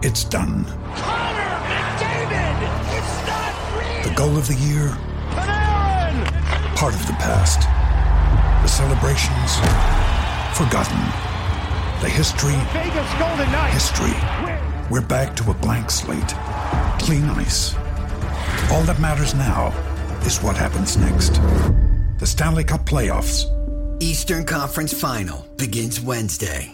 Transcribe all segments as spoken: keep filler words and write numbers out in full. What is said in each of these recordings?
It's done. Connor McDavid! It's not real! The goal of the year? Panarin! Part of the past. The celebrations? Forgotten. The history? Vegas Golden Knights! History. We're back to a blank slate. Clean ice. All that matters now is what happens next. The Stanley Cup Playoffs. Eastern Conference Final begins Wednesday.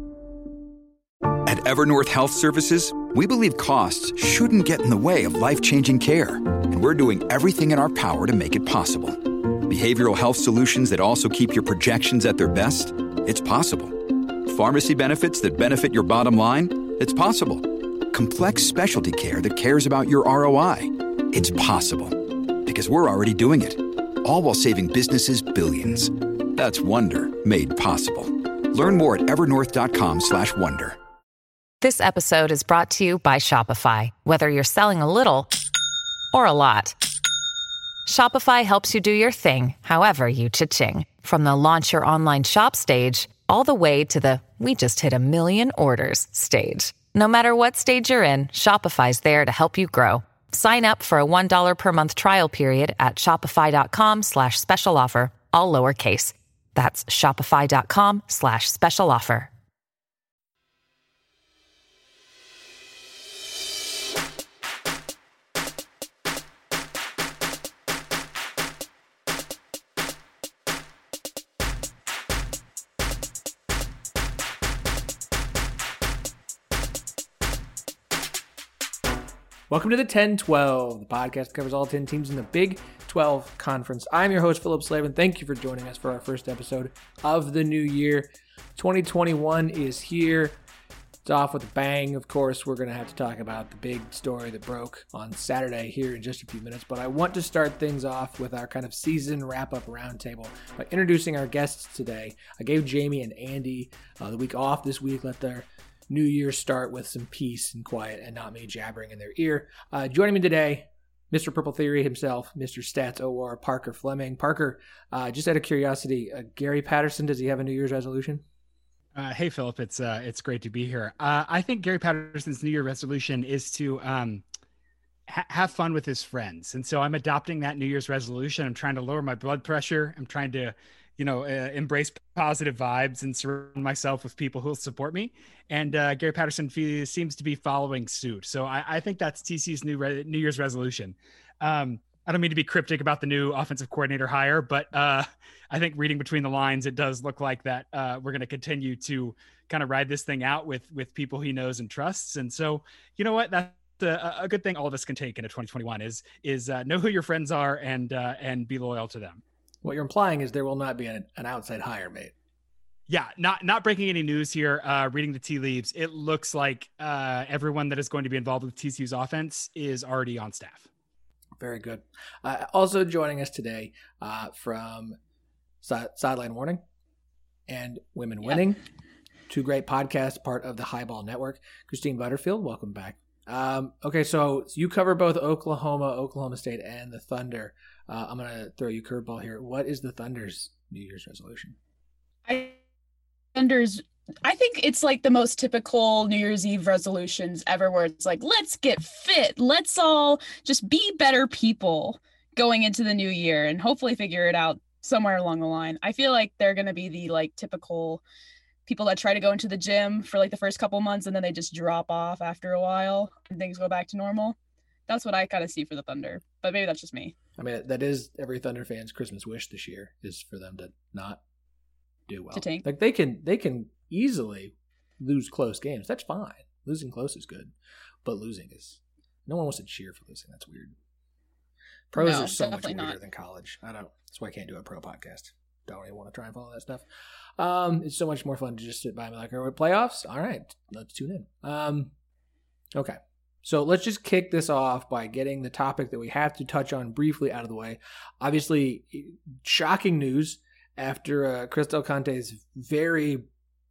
At Evernorth Health Services, we believe costs shouldn't get in the way of life-changing care, and we're doing everything in our power to make it possible. Behavioral health solutions that also keep your projections at their best? It's possible. Pharmacy benefits that benefit your bottom line? It's possible. Complex specialty care that cares about your R O I? It's possible. Because we're already doing it. All while saving businesses billions. That's Wonder made possible. Learn more at evernorth.com slash wonder. This episode is brought to you by Shopify. Whether you're selling a little or a lot, Shopify helps you do your thing, however you cha-ching. From the launch your online shop stage, all the way to the we just hit a million orders stage. No matter what stage you're in, Shopify's there to help you grow. Sign up for a one dollar per month trial period at shopify.com slash special offer, all lowercase. That's shopify.com slash special offer. Welcome to the ten twelve, the podcast that covers all ten teams in the Big twelve Conference. I'm your host, Philip Slavin. Thank you for joining us for our first episode of the new year. twenty twenty-one is here. It's off with a bang. Of course, we're going to have to talk about the big story that broke on Saturday here in just a few minutes. But I want to start things off with our kind of season wrap-up roundtable by introducing our guests today. I gave Jamie and Andy uh, the week off this week. Let their New Year start with some peace and quiet and not me jabbering in their ear. Uh, joining me today, Mister Purple Theory himself, Mister Stats O R, Parker Fleming. Parker, uh, just out of curiosity, uh, Gary Patterson, does he have a New Year's resolution? Uh, hey, Philip, it's uh, it's great to be here. Uh, I think Gary Patterson's New Year resolution is to um, ha- have fun with his friends. And so I'm adopting that New Year's resolution. I'm trying to lower my blood pressure. I'm trying to you know, uh, embrace positive vibes and surround myself with people who will support me. And uh, Gary Patterson fe- seems to be following suit. So I, I think that's T C's new re- New Year's resolution. Um, I don't mean to be cryptic about the new offensive coordinator hire, but uh, I think reading between the lines, it does look like that uh, we're going to continue to kind of ride this thing out with, with people he knows and trusts. And so, you know what, that's a, a good thing all of us can take into twenty twenty-one is, is uh, know who your friends are and, uh, and be loyal to them. What you're implying is there will not be an, an outside hire made. Yeah, not not breaking any news here. Uh, reading the tea leaves, it looks like uh, everyone that is going to be involved with T C U's offense is already on staff. Very good. Uh, also joining us today uh, from si- Sideline Warning and Women yeah. Winning, two great podcasts, part of the Highball Network. Christine Butterfield, welcome back. Um, okay, so you cover both Oklahoma, Oklahoma State, and the Thunder. Uh, I'm going to throw you a curveball here. What is the Thunder's New Year's resolution? I Thunder's, I think it's like the most typical New Year's Eve resolutions ever, where it's like, let's get fit. Let's all just be better people going into the new year and hopefully figure it out somewhere along the line. I feel like they're going to be the like typical people that try to go into the gym for like the first couple months and then they just drop off after a while and things go back to normal. That's what I kind of see for the Thunder, but maybe that's just me. I mean, that is every Thunder fan's Christmas wish this year, is for them to not do well. To tank. Like they can, they can easily lose close games. That's fine. Losing close is good, but losing is, no one wants to cheer for losing. That's weird. Pros no, are so much weirder not. than college. I don't. That's why I can't do a pro podcast. Don't even want to try and follow that stuff. Um, it's so much more fun to just sit by and be like, "Are we playoffs? All right, let's tune in." Um, okay. So let's just kick this off by getting the topic that we have to touch on briefly out of the way. Obviously, shocking news after uh, Chris Del Conte's very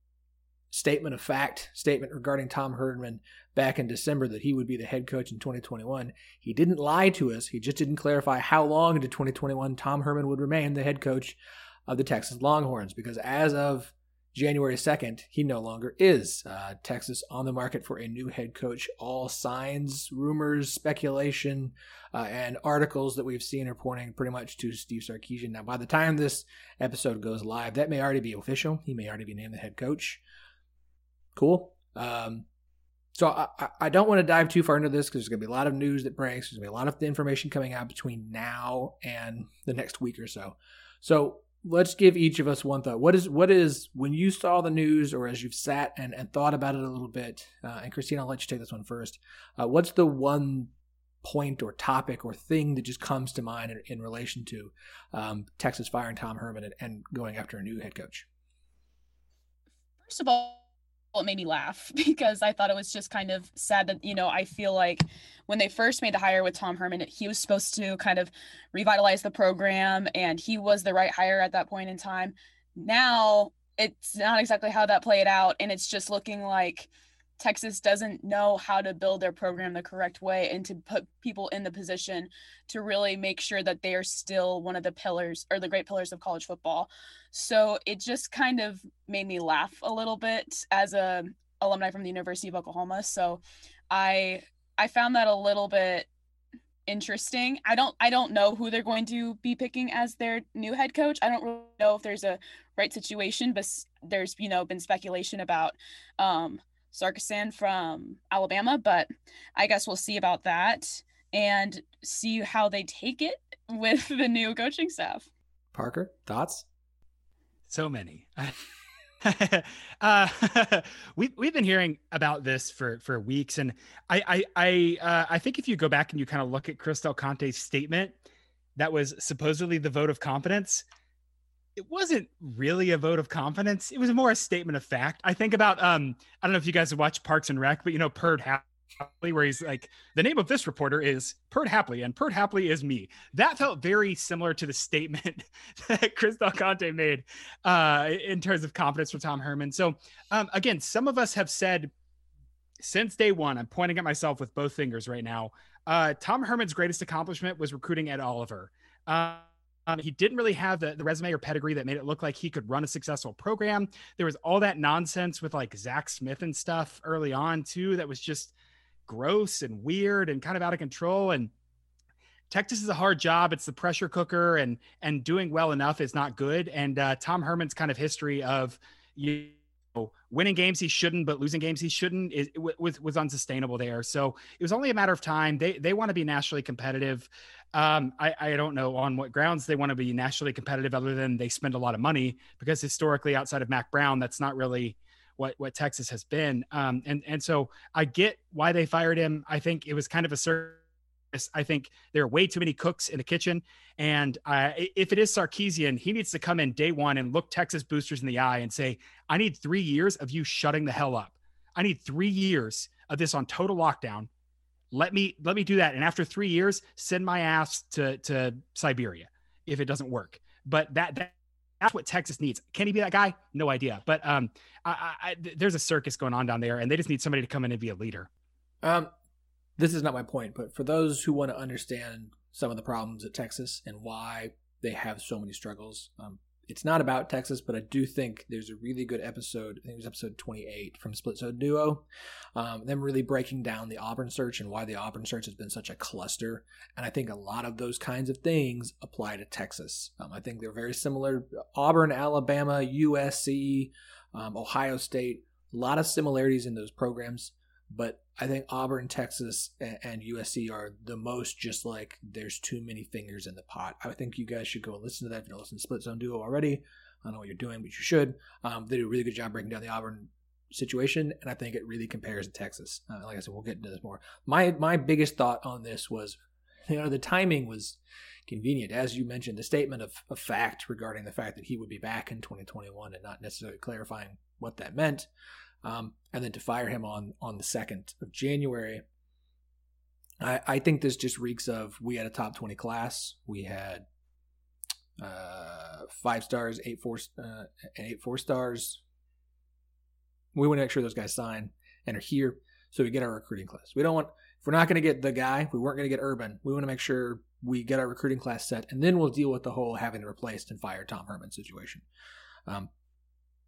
statement of fact statement regarding Tom Herman back in December that he would be the head coach in twenty twenty-one. He didn't lie to us. He just didn't clarify how long into twenty twenty-one Tom Herman would remain the head coach of the Texas Longhorns, because as of January second, he no longer is. Uh, Texas on the market for a new head coach. All signs, rumors, speculation, uh, and articles that we've seen are pointing pretty much to Steve Sarkisian. Now, by the time this episode goes live, that may already be official. He may already be named the head coach. Cool. Um, so I, I don't want to dive too far into this because there's going to be a lot of news that breaks. There's going to be a lot of information coming out between now and the next week or so. So let's give each of us one thought. What is, what is when you saw the news or as you've sat and, and thought about it a little bit, uh, and Christine, I'll let you take this one first. Uh, what's the one point or topic or thing that just comes to mind in, in relation to um, Texas firing Tom Herman and, and going after a new head coach? First of all, it made me laugh because I thought it was just kind of sad that, you know, I feel like when they first made the hire with Tom Herman, he was supposed to kind of revitalize the program and he was the right hire at that point in time. Now it's not exactly how that played out. And it's just looking like Texas doesn't know how to build their program the correct way and to put people in the position to really make sure that they are still one of the pillars or the great pillars of college football. So it just kind of made me laugh a little bit as a alumni from the University of Oklahoma. So I I found that a little bit interesting. I don't I don't know who they're going to be picking as their new head coach. I don't really know if there's a right situation, but there's, you know, been speculation about um Sarkisian from Alabama, but I guess we'll see about that and see how they take it with the new coaching staff. Parker, thoughts? So many. uh, we we've been hearing about this for for weeks, and I I I, uh, I think if you go back and you kind of look at Chris Del Conte's statement, that was supposedly the vote of confidence. It wasn't really a vote of confidence. It was more a statement of fact. I think about, um, I don't know if you guys have watched Parks and Rec, but you know, Perd Hapley, where he's like, the name of this reporter is Perd Hapley and Perd Hapley is me. That felt very similar to the statement that Chris Del Conte made uh, in terms of confidence for Tom Herman. So um, again, some of us have said since day one, I'm pointing at myself with both fingers right now. Uh, Tom Herman's greatest accomplishment was recruiting Ed Oliver. Uh, Um, he didn't really have the, the resume or pedigree that made it look like he could run a successful program. There was all that nonsense with like Zach Smith and stuff early on too. That was just gross and weird and kind of out of control. And Texas is a hard job. It's the pressure cooker, and, and doing well enough is not good. And uh, Tom Herman's kind of history of, you know, winning games he shouldn't, but losing games he shouldn't is was, was unsustainable there. So it was only a matter of time. They, they want to be nationally competitive. Um, I, I don't know on what grounds they want to be nationally competitive other than they spend a lot of money, because historically outside of Mac Brown, that's not really what, what Texas has been. Um, and, and so I get why they fired him. I think it was kind of a circus. I think there are way too many cooks in the kitchen. And uh, if it is Sarkisian, he needs to come in day one and look Texas boosters in the eye and say, I need three years of you shutting the hell up. I need three years of this on total lockdown. Let me let me do that. And after three years, send my ass to, to Siberia if it doesn't work. But that, that that's what Texas needs. Can he be that guy? No idea. But um, I, I, there's a circus going on down there, and they just need somebody to come in and be a leader. Um, this is not my point, but for those who want to understand some of the problems at Texas and why they have so many struggles, um, it's not about Texas, but I do think there's a really good episode. I think it was episode twenty-eight from Split Zone Duo. Um, them really breaking down the Auburn search and why the Auburn search has been such a cluster. And I think a lot of those kinds of things apply to Texas. Um, I think they're very similar. Auburn, Alabama, U S C, um, Ohio State, a lot of similarities in those programs. But I think Auburn, Texas, and U S C are the most just like there's too many fingers in the pot. I think you guys should go and listen to that if you don't listen to Split Zone Duo already. I don't know what you're doing, but you should. Um, they do a really good job breaking down the Auburn situation, and I think it really compares to Texas. Uh, like I said, we'll get into this more. My my biggest thought on this was, you know, the timing was convenient. As you mentioned, the statement of, of fact regarding the fact that he would be back in twenty twenty-one and not necessarily clarifying what that meant. Um, and then to fire him on, on the second of January, I, I think this just reeks of, we had a top twenty class. We had uh, five stars, eight four, uh, and eight four stars. We want to make sure those guys sign and are here, so we get our recruiting class. We don't want, if we're not going to get the guy, we weren't going to get Urban. We want to make sure we get our recruiting class set, and then we'll deal with the whole having to replace and fire Tom Herman situation. Um,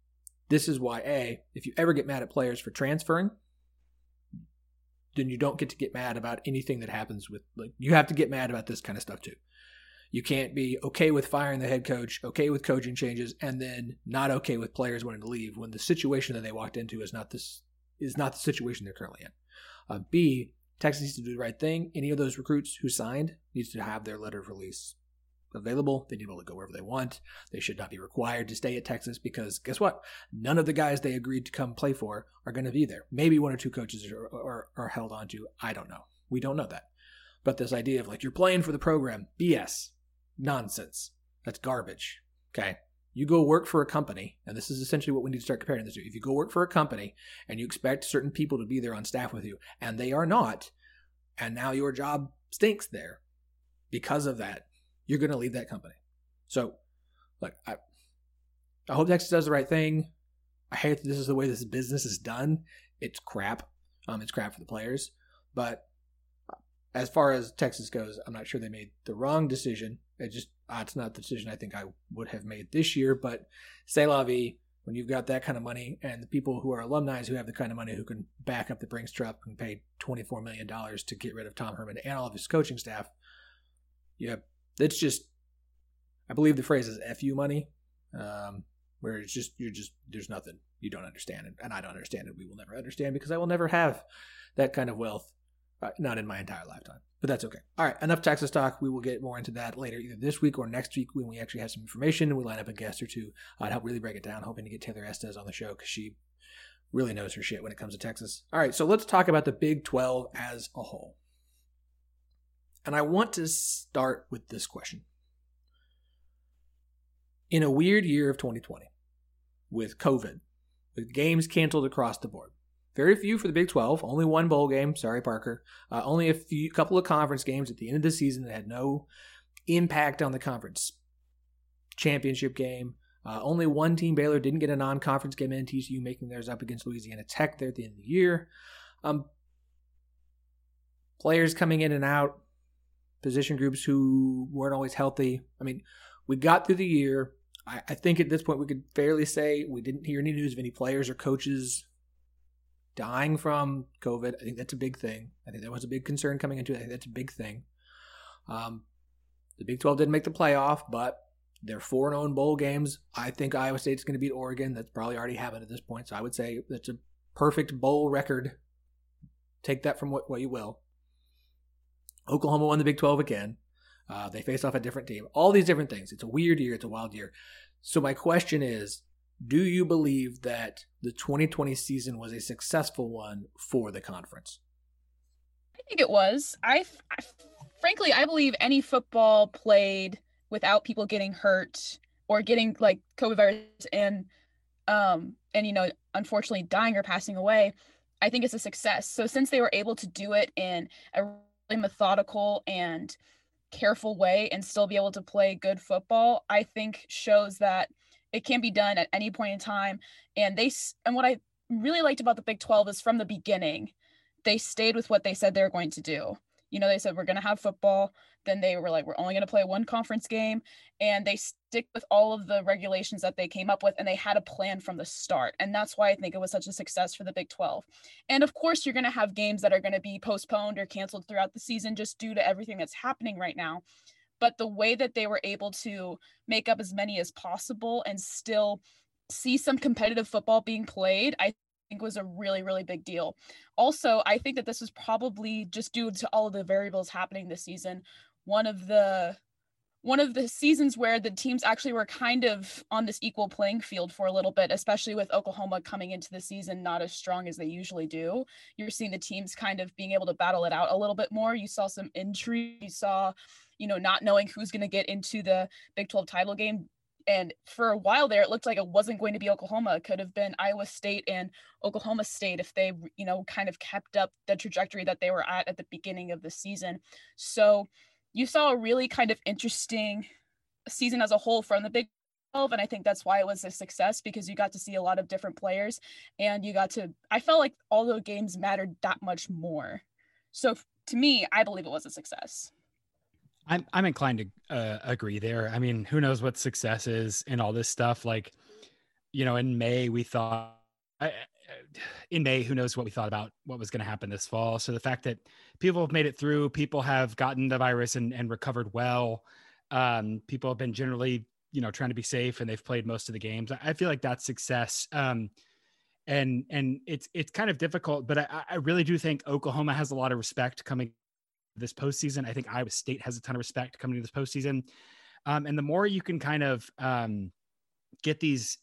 This is why, A, if you ever get mad at players for transferring, then you don't get to get mad about anything that happens with, like, you have to get mad about this kind of stuff too. You can't be okay with firing the head coach, okay with coaching changes, and then not okay with players wanting to leave when the situation that they walked into is not this is not the situation they're currently in. Uh, B, Texas needs to do the right thing. Any of those recruits who signed needs to have their letter of release available. They need to be able to go wherever they want. They should not be required to stay at Texas because guess what? None of the guys they agreed to come play for are going to be there. Maybe one or two coaches are, are, are held on to. I don't know. We don't know that. But this idea of like, you're playing for the program, B S, nonsense. That's garbage. Okay. You go work for a company, and this is essentially what we need to start comparing this to. If you go work for a company and you expect certain people to be there on staff with you, and they are not, and now your job stinks there because of that, you're going to leave that company. So, look, I, I hope Texas does the right thing. I hate that this is the way this business is done. It's crap. Um, it's crap for the players. But as far as Texas goes, I'm not sure they made the wrong decision. It just, uh, it's not the decision I think I would have made this year. But c'est la vie, when you've got that kind of money and the people who are alumni who have the kind of money who can back up the Brinks truck and pay twenty-four million dollars to get rid of Tom Herman and all of his coaching staff, yeah, it's just, I believe the phrase is F you money, um, where it's just, you're just, there's nothing, you don't understand it. And I don't understand it. We will never understand because I will never have that kind of wealth, uh, not in my entire lifetime. But that's okay. All right, enough Texas talk. We will get more into that later, either this week or next week when we actually have some information and we line up a guest or two uh, to help really break it down. Hoping to get Taylor Estes on the show because she really knows her shit when it comes to Texas. All right, so let's talk about the Big twelve as a whole. And I want to start with this question. In a weird year of twenty twenty, with COVID, with games canceled across the board, very few for the Big twelve, only one bowl game, sorry Parker, uh, only a few, couple of conference games at the end of the season that had no impact on the conference championship game. Uh, only one team, Baylor, didn't get a non-conference game in, T C U making theirs up against Louisiana Tech there at the end of the year. Um, players coming in and out, position groups who weren't always healthy. I mean, we got through the year. I, I think at this point we could fairly say we didn't hear any news of any players or coaches dying from COVID. I think that's a big thing. I think that was a big concern coming into it. I think that's a big thing. Um, the Big twelve didn't make the playoff, but they're four and oh in bowl games. I think Iowa State's going to beat Oregon. That's probably already happened at this point. So I would say that's a perfect bowl record. Take that from what, what you will. Oklahoma won the Big twelve again. Uh, they faced off a different team. All these different things. It's a weird year. It's a wild year. So my question is, do you believe that the twenty twenty season was a successful one for the conference? I think it was. I, I frankly, I believe any football played without people getting hurt or getting like COVID virus and, um, and, you know, unfortunately dying or passing away, I think it's a success. So since they were able to do it in a really methodical and careful way and still be able to play good football, I think shows that it can be done at any point in time. And they, and what I really liked about the Big twelve is from the beginning, they stayed with what they said they were going to do. You know, they said, we're going to have football. Then they were like, we're only going to play one conference game. And they stick with all of the regulations that they came up with. And they had a plan from the start. And that's why I think it was such a success for the Big twelve. And of course, you're going to have games that are going to be postponed or canceled throughout the season just due to everything that's happening right now. But the way that they were able to make up as many as possible and still see some competitive football being played, I think was a really, really big deal. Also, I think that this was probably just due to all of the variables happening this season. One of the one of the seasons where the teams actually were kind of on this equal playing field for a little bit, especially with Oklahoma coming into the season not as strong as they usually do. You're seeing the teams kind of being able to battle it out a little bit more. You saw some intrigue. You saw, you know, not knowing who's going to get into the Big twelve title game. And for a while there, it looked like it wasn't going to be Oklahoma. It could have been Iowa State and Oklahoma State if they, you know, kind of kept up the trajectory that they were at at the beginning of the season. So you saw a really kind of interesting season as a whole from the Big twelve. And I think that's why it was a success, because you got to see a lot of different players and you got to, I felt like all the games mattered that much more. So to me, I believe it was a success. I'm I'm inclined to uh, agree there. I mean, who knows what success is in all this stuff? Like, you know, in May, we thought I, in May, who knows what we thought about what was going to happen this fall. So the fact that people have made it through, people have gotten the virus and, and recovered well. Um, people have been generally, you know, trying to be safe, and they've played most of the games. I feel like that's success. Um, and, and it's, it's kind of difficult, but I, I really do think Oklahoma has a lot of respect coming this postseason. I think Iowa State has a ton of respect coming to this postseason. Um, and the more you can kind of, um, get these,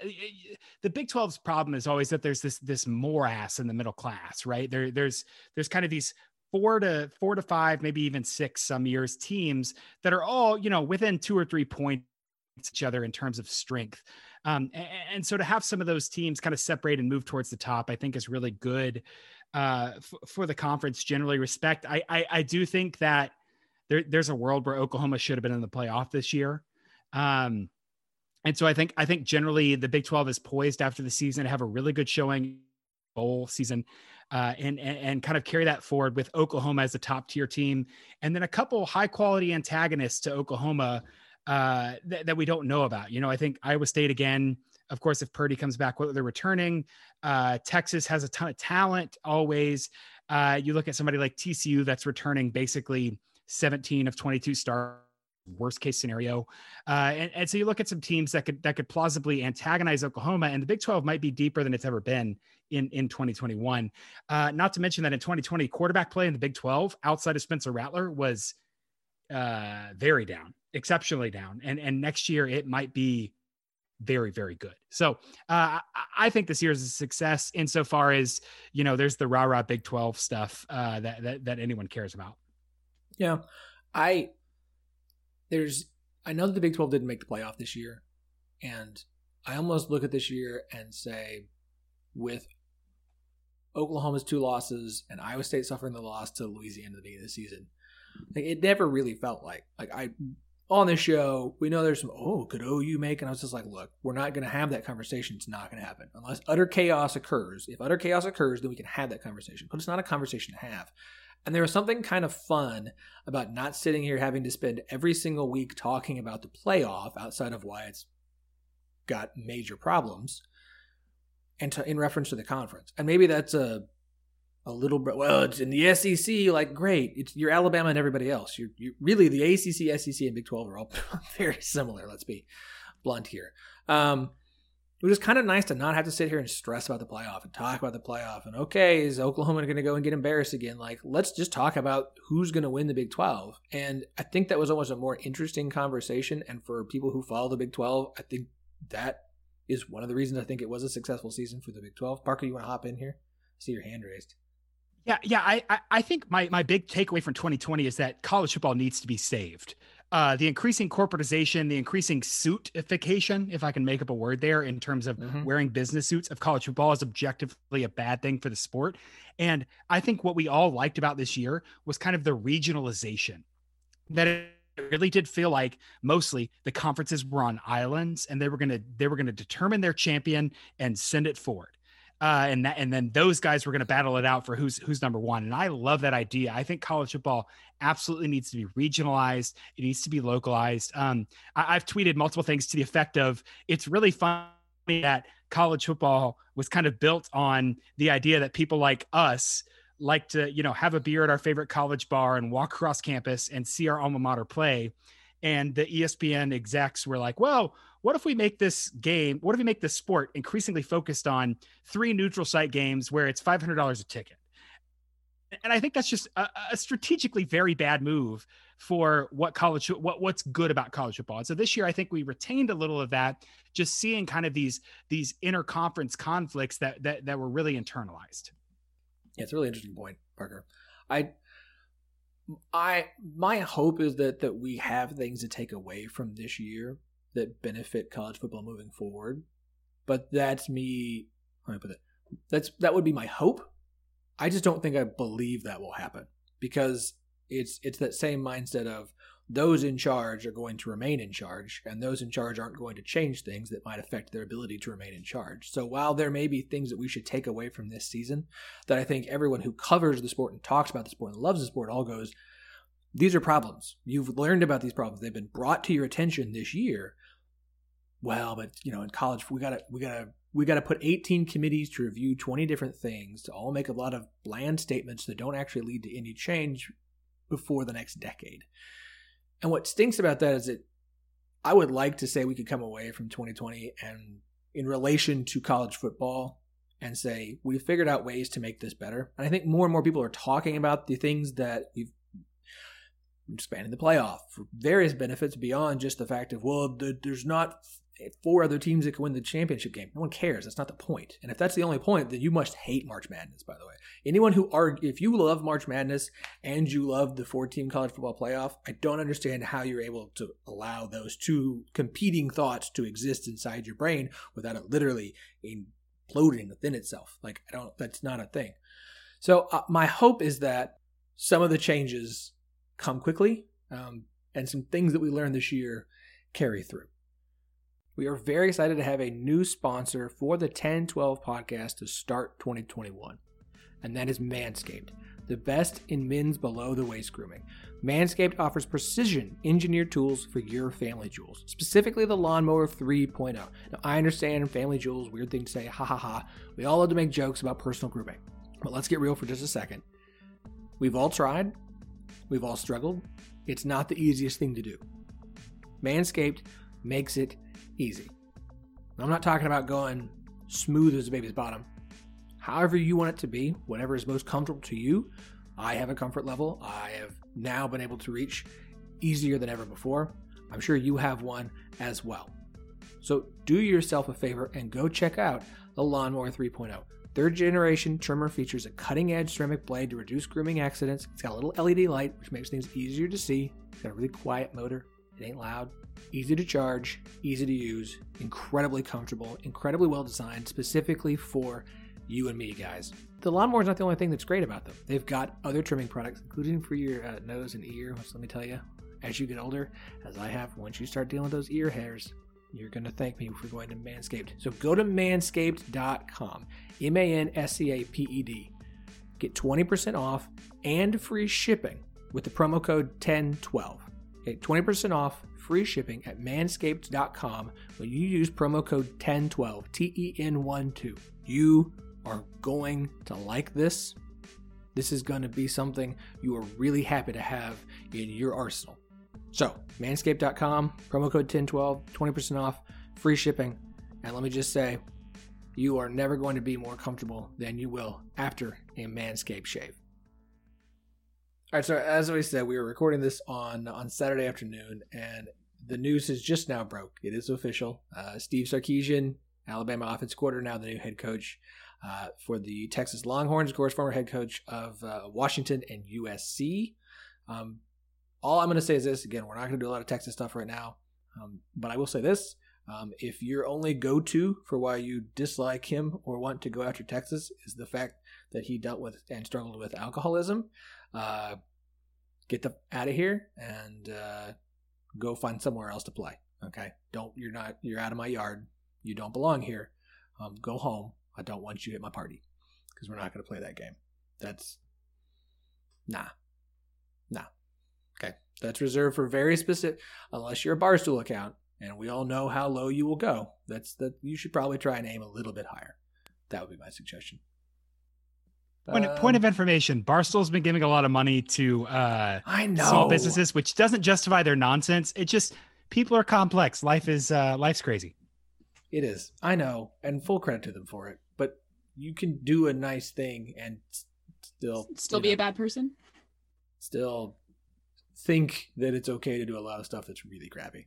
the Big twelve's problem is always that there's this, this morass in the middle class, right? There, there's, there's kind of these four to four to five, maybe even six some years teams that are all, you know, within two or three points each other in terms of strength. Um, and, and so to have some of those teams kind of separate and move towards the top, I think is really good uh, f- for the conference. Generally respect. I, I, I do think that there, there's a world where Oklahoma should have been in the playoff this year. Um, And so I think, I think generally the Big twelve is poised after the season to have a really good showing bowl season uh, and, and, and kind of carry that forward with Oklahoma as a top tier team. And then a couple high quality antagonists to Oklahoma uh, th- that we don't know about. You know, I think Iowa State again, of course, if Purdy comes back, whether they're returning, uh, Texas has a ton of talent always. Uh, you look at somebody like T C U that's returning basically seventeen of twenty-two stars. Worst case scenario. Uh, and, and so you look at some teams that could, that could plausibly antagonize Oklahoma, and the Big twelve might be deeper than it's ever been in, in twenty twenty-one. Uh, not to mention that in twenty twenty, quarterback play in the Big twelve outside of Spencer Rattler was uh, very down, exceptionally down. And, and next year it might be very, very good. So uh, I think this year is a success insofar as, you know, there's the rah rah Big twelve stuff uh, that, that, that anyone cares about. Yeah. I, There's, I know that the Big twelve didn't make the playoff this year, and I almost look at this year and say, with Oklahoma's two losses and Iowa State suffering the loss to Louisiana at the beginning of the season, like it never really felt like, like I, on this show, we know there's some, oh, could O U make? And I was just like, look, we're not going to have that conversation. It's not going to happen unless utter chaos occurs. If utter chaos occurs, then we can have that conversation, but it's not a conversation to have. And there was something kind of fun about not sitting here having to spend every single week talking about the playoff outside of why it's got major problems and to, in reference to the conference. And maybe that's a a little bit, well, it's in the S E C, like, great. It's you're Alabama and everybody else. You're, you're really the A C C, S E C, and Big twelve are all very similar. Let's be blunt here. Um, It was kind of nice to not have to sit here and stress about the playoff and talk about the playoff. And okay, is Oklahoma going to go and get embarrassed again? Like, let's just talk about who's going to win the Big twelve. And I think that was almost a more interesting conversation. And for people who follow the Big twelve, I think that is one of the reasons I think it was a successful season for the Big twelve. Parker, you want to hop in here? I see your hand raised. Yeah, yeah. I, I, I think my, my big takeaway from twenty twenty is that college football needs to be saved. Uh, the increasing corporatization, the increasing suitification, if I can make up a word there, in terms of mm-hmm. wearing business suits of college football is objectively a bad thing for the sport. And I think what we all liked about this year was kind of the regionalization, that it really did feel like mostly the conferences were on islands and they were going to, they were going to determine their champion and send it forward. Uh, and that, and then those guys were going to battle it out for who's, who's number one. And I love that idea. I think college football absolutely needs to be regionalized. It needs to be localized. Um, I, I've tweeted multiple things to the effect of, it's really funny that college football was kind of built on the idea that people like us like to, you know, have a beer at our favorite college bar and walk across campus and see our alma mater play. And the E S P N execs were like, well, what if we make this game, what if we make this sport increasingly focused on three neutral site games where it's five hundred dollars a ticket? And I think that's just a, a strategically very bad move for what college, what what's good about college football. And so this year, I think we retained a little of that, just seeing kind of these, these interconference conflicts that, that, that were really internalized. Yeah, it's a really interesting point, Parker. I, I, my hope is that, that we have things to take away from this year that benefit college football moving forward. But that's me, how do I put it? That's, that would be my hope. I just don't think I believe that will happen, because it's, it's that same mindset of those in charge are going to remain in charge, and those in charge aren't going to change things that might affect their ability to remain in charge. So while there may be things that we should take away from this season, that I think everyone who covers the sport and talks about the sport and loves the sport all goes, these are problems. You've learned about these problems. They've been brought to your attention this year. well, but you know, in college we gotta we gotta we gotta put eighteen committees to review twenty different things to all make a lot of bland statements that don't actually lead to any change before the next decade. And what stinks about that is that I would like to say we could come away from twenty twenty and in relation to college football and say we've figured out ways to make this better. And I think more and more people are talking about the things that we've expanded the playoff for various benefits beyond just the fact of, well, the, there's not four other teams that can win the championship game. No one cares. That's not the point. And if that's the only point, then you must hate March Madness, by the way. Anyone who argue, if you love March Madness and you love the four-team college football playoff, I don't understand how you're able to allow those two competing thoughts to exist inside your brain without it literally imploding within itself. Like, I don't, that's not a thing. So uh, my hope is that some of the changes come quickly, um, and some things that we learned this year carry through. We are very excited to have a new sponsor for the ten twelve podcast to start twenty twenty-one, and that is Manscaped, the best in men's below-the-waist grooming. Manscaped offers precision-engineered tools for your family jewels, specifically the Lawnmower three point oh. Now, I understand family jewels, weird thing to say, ha ha ha. We all love to make jokes about personal grooming, but let's get real for just a second. We've all tried. We've all struggled. It's not the easiest thing to do. Manscaped makes it easy. I'm not talking about going smooth as a baby's bottom. However you want it to be, whatever is most comfortable to you. I have a comfort level I have now been able to reach easier than ever before. I'm sure you have one as well. So do yourself a favor and go check out the Lawnmower three point oh. Third generation trimmer features a cutting-edge ceramic blade to reduce grooming accidents. It's got a little L E D light, which makes things easier to see. It's got a really quiet motor. It ain't loud. Easy to charge, easy to use, incredibly comfortable, incredibly well designed, specifically for you and me, guys. The lawnmower is not the only thing that's great about them. They've got other trimming products, including for your uh, nose and ear, which let me tell you, as you get older, as I have, once you start dealing with those ear hairs, you're going to thank me for going to Manscaped. So go to manscaped dot com, M A N S C A P E D. Get twenty percent off and free shipping with the promo code ten twelve. Okay, twenty percent off, free shipping at manscaped dot com when you use promo code ten twelve, T E N twelve. You are going to like this. This is going to be something you are really happy to have in your arsenal. So, manscaped dot com, promo code ten twelve, twenty percent off, free shipping. And let me just say, you are never going to be more comfortable than you will after a Manscaped shave. All right, so as we said, we were recording this on, on Saturday afternoon, and the news has just now broke. It is official. Uh, Steve Sarkisian, Alabama offense coordinator, now the new head coach uh, for the Texas Longhorns, of course, former head coach of uh, Washington and U S C. Um, all I'm going to say is this. Again, we're not going to do a lot of Texas stuff right now, um, but I will say this. Um, if your only go-to for why you dislike him or want to go after Texas is the fact that he dealt with and struggled with alcoholism, uh, get the out of here and uh, go find somewhere else to play. Okay, don't you're not you're out of my yard. You don't belong here. Um, go home. I don't want you at my party because we're not going to play that game. That's nah, nah. Okay, that's reserved for very specific. Unless you're a Barstool account, and we all know how low you will go. That's that. You should probably try and aim a little bit higher. That would be my suggestion. Point, um, point of information, Barstool's been giving a lot of money to uh, I know. small businesses, which doesn't justify their nonsense. It just, people are complex. Life is, uh, life's crazy. It is. I know. And full credit to them for it. But you can do a nice thing and still... Still be know, a bad person? Still think that it's okay to do a lot of stuff that's really crappy.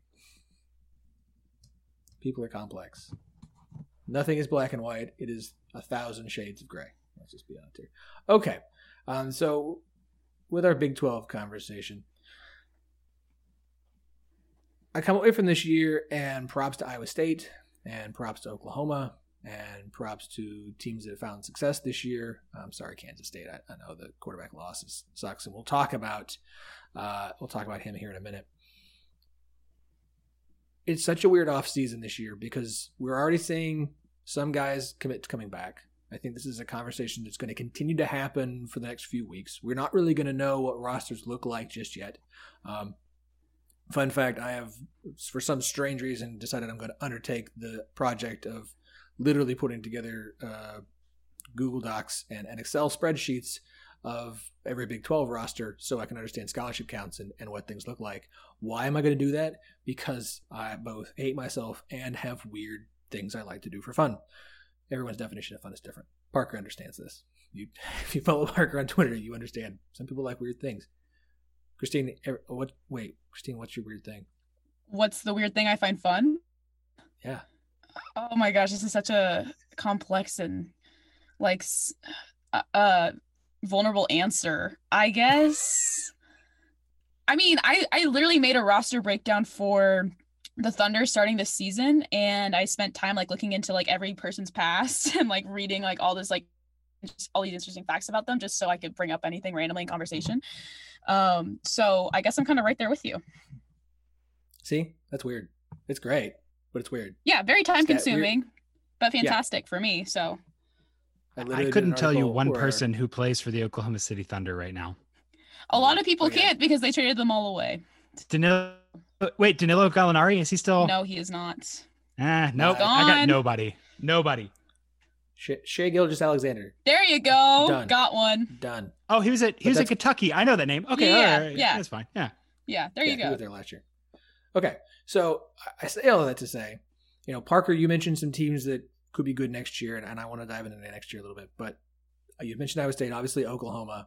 People are complex. Nothing is black and white. It is a thousand shades of gray. Let's just be honest here. Okay. Um, so with our Big twelve conversation, I come away from this year and props to Iowa State and props to Oklahoma and props to teams that have found success this year. I'm sorry, Kansas State. I, I know the quarterback loss is, sucks, and we'll talk about uh, we'll talk about him here in a minute. It's such a weird off season this year because we're already seeing some guys commit to coming back. I think this is a conversation that's going to continue to happen for the next few weeks. We're not really going to know what rosters look like just yet. Um, Fun fact, I have, for some strange reason, decided I'm going to undertake the project of literally putting together uh, Google Docs and, and Excel spreadsheets of every Big twelve roster so I can understand scholarship counts and, and what things look like. Why am I going to do that? Because I both hate myself and have weird things I like to do for fun. Everyone's definition of fun is different. Parker understands this. You, if you follow Parker on Twitter, you understand. Some people like weird things. Christine, what? Wait, Christine, what's your weird thing? What's the weird thing I find fun? Yeah. Oh my gosh, this is such a complex and like uh, uh vulnerable answer. I guess. I mean, I I literally made a roster breakdown for the Thunder starting this season, and I spent time like looking into like every person's past and like reading like all this like just all these interesting facts about them just so I could bring up anything randomly in conversation. Um, so I guess I'm kind of right there with you. See, that's weird. It's great, but it's weird. Yeah, very time consuming, weird. But fantastic yeah. for me. So I, I couldn't tell you one where... person who plays for the Oklahoma City Thunder right now. A lot of people oh, yeah. can't because they traded them all away. Danilo, wait, Danilo Gallinari, is he still? No, he is not. Ah, nope. I got nobody. Nobody. Shai Gilgeous-Alexander. There you go. Done. Got one. Done. Oh, he was at he was at Kentucky. I know that name. Okay, yeah, all right. yeah, that's fine. Yeah, yeah. There yeah, you go. He was there last year. Okay, so I say all that to say, you know, Parker, you mentioned some teams that could be good next year, and, and I want to dive into next year a little bit. But you mentioned Iowa State, obviously Oklahoma,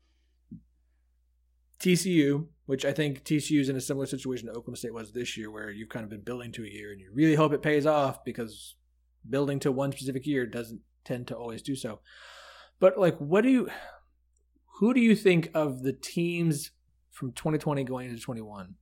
T C U, which I think T C U is in a similar situation to Oklahoma State was this year, where you've kind of been building to a year, and you really hope it pays off because building to one specific year doesn't tend to always do so. But like, what do you, who do you think of the teams from twenty twenty going into twenty-one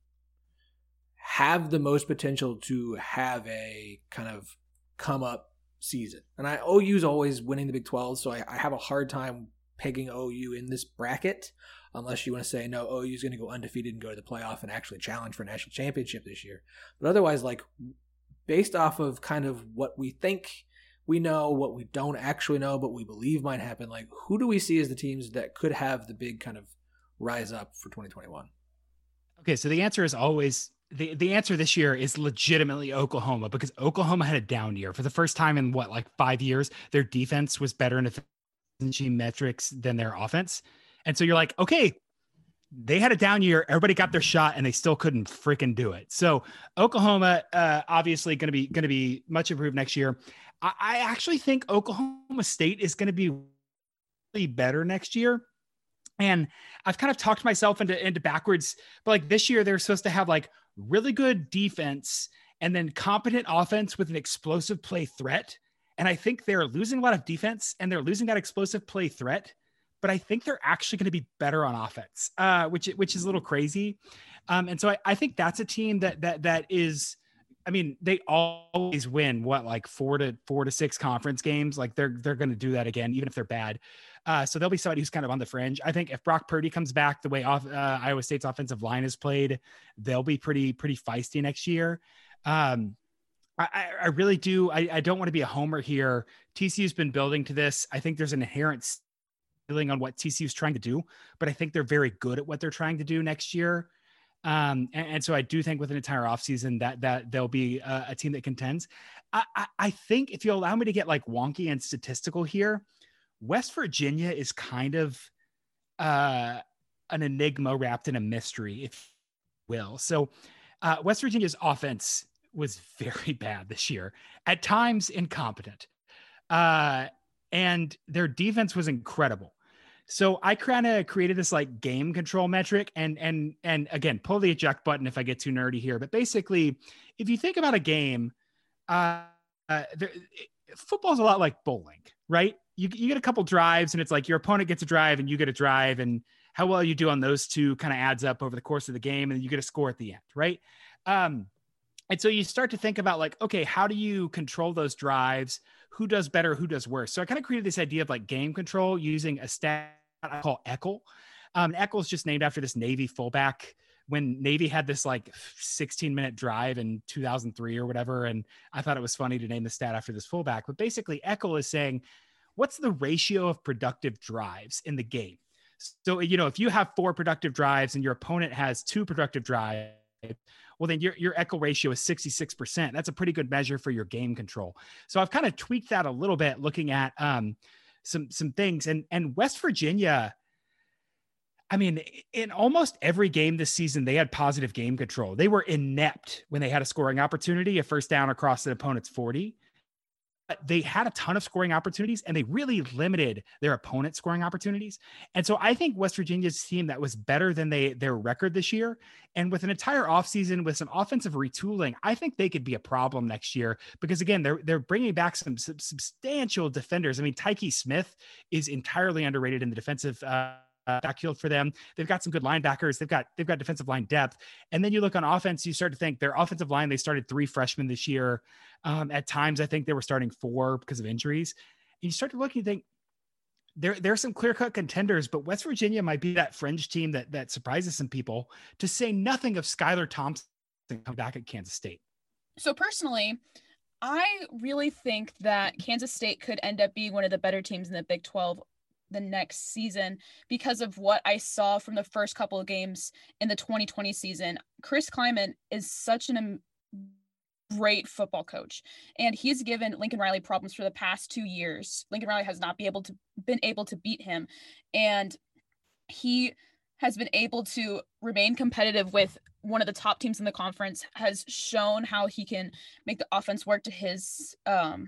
have the most potential to have a kind of come up season? And I O U's always winning the Big twelve, so I, I have a hard time pegging O U in this bracket, unless you want to say, no, O U's going to go undefeated and go to the playoff and actually challenge for a national championship this year. But otherwise, like, based off of kind of what we think we know, what we don't actually know, but we believe might happen, like, who do we see as the teams that could have the big kind of rise up for twenty twenty-one? Okay, so the answer is always, the, the answer this year is legitimately Oklahoma, because Oklahoma had a down year. For the first time in, what, like five years, their defense was better in efficiency metrics than their offense. And so you're like, okay, they had a down year. Everybody got their shot and they still couldn't freaking do it. So Oklahoma, uh, obviously going to be, going to be much improved next year. I, I actually think Oklahoma State is going to be really better next year. And I've kind of talked myself into, into backwards, but like this year, they're supposed to have like really good defense and then competent offense with an explosive play threat. And I think they're losing a lot of defense and they're losing that explosive play threat, but I think they're actually going to be better on offense, uh, which, which is a little crazy. Um, and so I, I think that's a team that, that, that is, I mean, they always win what, like four to four to six conference games. Like they're, they're going to do that again, even if they're bad. Uh, so there'll be somebody who's kind of on the fringe. I think if Brock Purdy comes back the way off, uh, Iowa State's offensive line is played, they'll be pretty, pretty feisty next year. Um, I, I really do. I, I don't want to be a homer here. T C U's been building to this. I think there's an inherent feeling on what T C U's trying to do, but I think they're very good at what they're trying to do next year. Um, and, and so I do think with an entire offseason that, that there'll be a, a team that contends. I, I, I think if you allow me to get like wonky and statistical here, West Virginia is kind of uh, an enigma wrapped in a mystery, if you will. So uh, West Virginia's offense was very bad this year, at times incompetent. Uh, and their defense was incredible. So I kind of created this like game control metric and, and, and again, pull the eject button if I get too nerdy here, but basically if you think about a game, uh, uh there, football's a lot like bowling, right? You, you get a couple drives and it's like your opponent gets a drive and you get a drive, and how well you do on those two kind of adds up over the course of the game. And then you get a score at the end. Right. Um, and so you start to think about like, okay, how do you control those drives? Who does better? Who does worse? So I kind of created this idea of like game control using a stat I call Eckel. Um, Eckel is just named after this Navy fullback when Navy had this like sixteen minute drive in two thousand three or whatever. And I thought it was funny to name the stat after this fullback, but basically Eckel is saying, what's the ratio of productive drives in the game? So, you know, if you have four productive drives and your opponent has two productive drives, well, then your, your echo ratio is sixty-six percent. That's a pretty good measure for your game control. So I've kind of tweaked that a little bit, looking at um, some, some things. And, and West Virginia, I mean, in almost every game this season, they had positive game control. They were inept when they had a scoring opportunity, a first down across the opponent's forty. They had a ton of scoring opportunities, and they really limited their opponent's scoring opportunities. And so I think West Virginia's team that was better than they their record this year, and with an entire offseason with some offensive retooling, I think they could be a problem next year, because again, they're they're bringing back some, some substantial defenders. I mean, Tyke Smith is entirely underrated in the defensive uh, backfield for them. They've got some good linebackers. They've got they've got defensive line depth. And then you look on offense, you start to think their offensive line, they started three freshmen this year. Um, at times, I think they were starting four because of injuries. And you start to look and you think there, there are some clear-cut contenders, but West Virginia might be that fringe team that that surprises some people, to say nothing of Skylar Thompson coming back at Kansas State. So personally, I really think that Kansas State could end up being one of the better teams in the Big twelve the next season because of what I saw from the first couple of games in the twenty twenty season. Chris Klieman is such an great football coach, and he's given Lincoln Riley problems for the past two years. Lincoln Riley has not been able to been able to beat him, and he has been able to remain competitive with one of the top teams in the conference, has shown how he can make the offense work to his um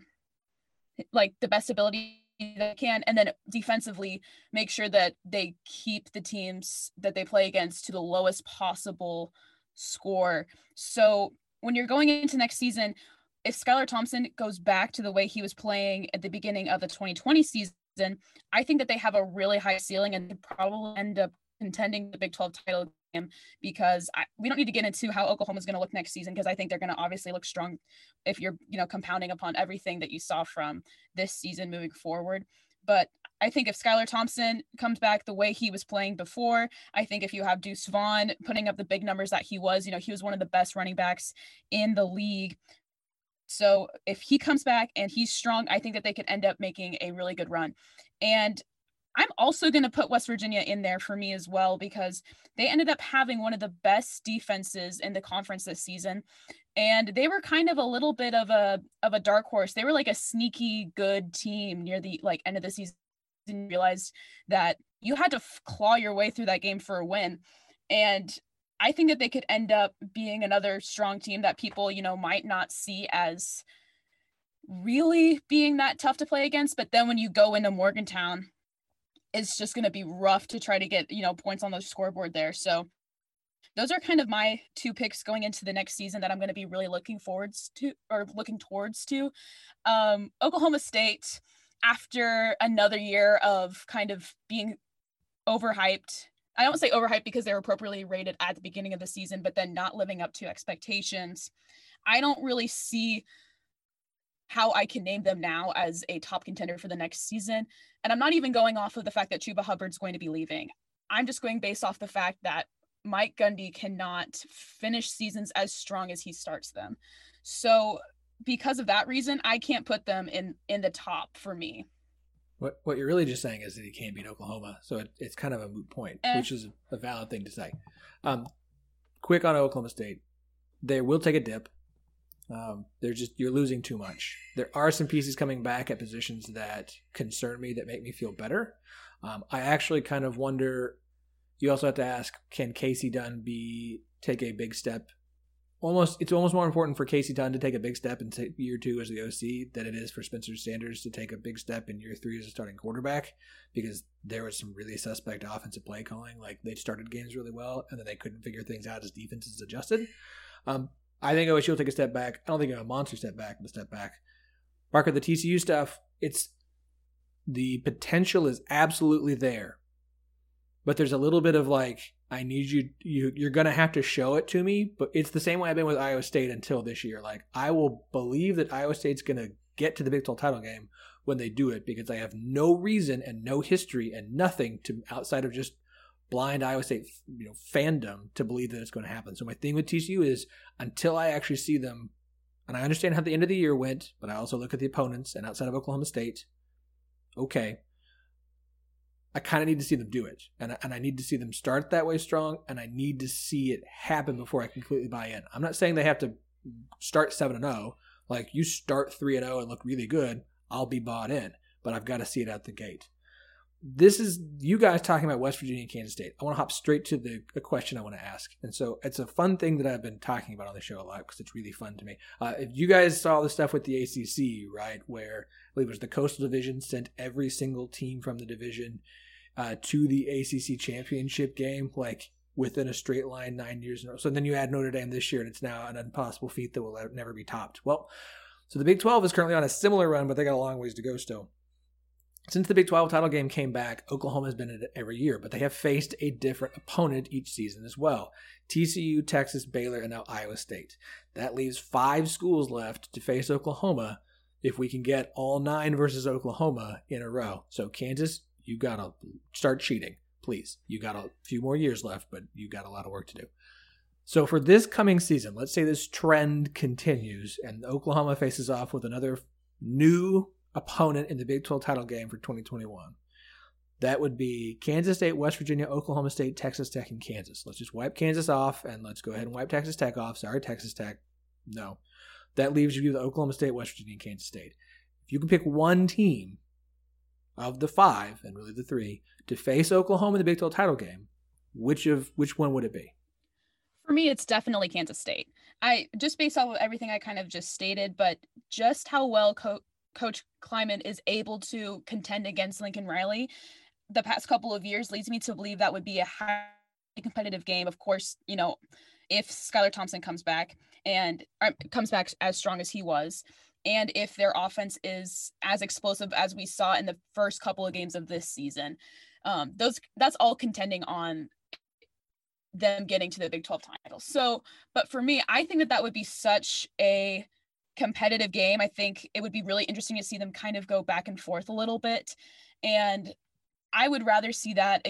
like the best ability they can, and then defensively make sure that they keep the teams that they play against to the lowest possible score. So when you're going into next season, if Skylar Thompson goes back to the way he was playing at the beginning of the twenty twenty season, I think that they have a really high ceiling and could probably end up contending the Big twelve title game, because I, we don't need to get into how Oklahoma is going to look next season, because I think they're going to obviously look strong if you're, you know, compounding upon everything that you saw from this season moving forward. But I think if Skylar Thompson comes back the way he was playing before, I think if you have Deuce Vaughn putting up the big numbers that he was, you know, he was one of the best running backs in the league. So if he comes back and he's strong, I think that they could end up making a really good run. And I'm also going to put West Virginia in there for me as well, because they ended up having one of the best defenses in the conference this season. And they were kind of a little bit of a, of a dark horse. They were like a sneaky good team near the like end of the season. You realized that you had to f- claw your way through that game for a win. And I think that they could end up being another strong team that people, you know, might not see as really being that tough to play against. But then when you go into Morgantown, it's just going to be rough to try to get, you know, points on the scoreboard there. So those are kind of my two picks going into the next season that I'm going to be really looking forwards to, or looking towards to. Um, Oklahoma State, after another year of kind of being overhyped, I don't say overhyped because they were appropriately rated at the beginning of the season, but then not living up to expectations. I don't really see how I can name them now as a top contender for the next season. And I'm not even going off of the fact that Chuba Hubbard's going to be leaving. I'm just going based off the fact that Mike Gundy cannot finish seasons as strong as he starts them. So because of that reason, I can't put them in, in the top for me. What what you're really just saying is that he can't beat Oklahoma. So it, it's kind of a moot point, eh. which is a valid thing to say. Um, quick on Oklahoma State. They will take a dip. Um, they're just, you're losing too much. There are some pieces coming back at positions that concern me, that make me feel better. Um, I actually kind of wonder, you also have to ask, can Casey Dunn be, take a big step? Almost, it's almost more important for Casey Dunn to take a big step in t- year two as the O C than it is for Spencer Sanders to take a big step in year three as a starting quarterback, because there was some really suspect offensive play calling. Like, they started games really well, and then they couldn't figure things out as defenses adjusted. Um, I think O S U will take a step back. I don't think a monster step back, but a step back. Parker, the T C U stuff, it's the potential is absolutely there. But there's a little bit of like, I need you, you you're going to have to show it to me. But it's the same way I've been with Iowa State until this year. Like, I will believe that Iowa State's going to get to the Big twelve title game when they do it, because I have no reason and no history and nothing to outside of just blind Iowa State, you know, fandom to believe that it's going to happen. So my thing with T C U is, until I actually see them, and I understand how the end of the year went, but I also look at the opponents, and outside of Oklahoma State, okay, I kind of need to see them do it. And, and I need to see them start that way strong, and I need to see it happen before I completely buy in. I'm not saying they have to start seven and oh. Like, you start three and oh and look really good, I'll be bought in. But I've got to see it out the gate. This is you guys talking about West Virginia and Kansas State. I want to hop straight to the, the question I want to ask. And so it's a fun thing that I've been talking about on the show a lot because it's really fun to me. Uh, if you guys saw the stuff with the A C C, right, where I believe it was the Coastal Division sent every single team from the division uh, to the A C C championship game, like within a straight line nine years in a row. So then you add Notre Dame this year, and it's now an impossible feat that will never be topped. Well, so the Big twelve is currently on a similar run, but they got a long ways to go still. Since the Big twelve title game came back, Oklahoma has been in it every year, but they have faced a different opponent each season as well. T C U, Texas, Baylor, and now Iowa State. That leaves five schools left to face Oklahoma if we can get all nine versus Oklahoma in a row. So Kansas, you got to start cheating, please. You got a few more years left, but you got a lot of work to do. So for this coming season, let's say this trend continues and Oklahoma faces off with another new opponent in the Big twelve title game for twenty twenty-one. That would be Kansas State, West Virginia, Oklahoma State, Texas Tech, and Kansas. Let's just wipe Kansas off, and let's go ahead and wipe Texas Tech off. Sorry, Texas Tech. No. That leaves you with Oklahoma State, West Virginia, and Kansas State. If you can pick one team of the five, and really the three, to face Oklahoma in the Big twelve title game, which of which one would it be? For me, it's definitely Kansas State. I just based off of everything I kind of just stated, but just how well co- Coach Kleiman is able to contend against Lincoln Riley the past couple of years leads me to believe that would be a highly competitive game. Of course, you know, if Skylar Thompson comes back and uh, comes back as strong as he was, and if their offense is as explosive as we saw in the first couple of games of this season, um, those that's all contending on them getting to the Big twelve title. So, but for me, I think that that would be such a competitive game. I think it would be really interesting to see them kind of go back and forth a little bit. And I would rather see that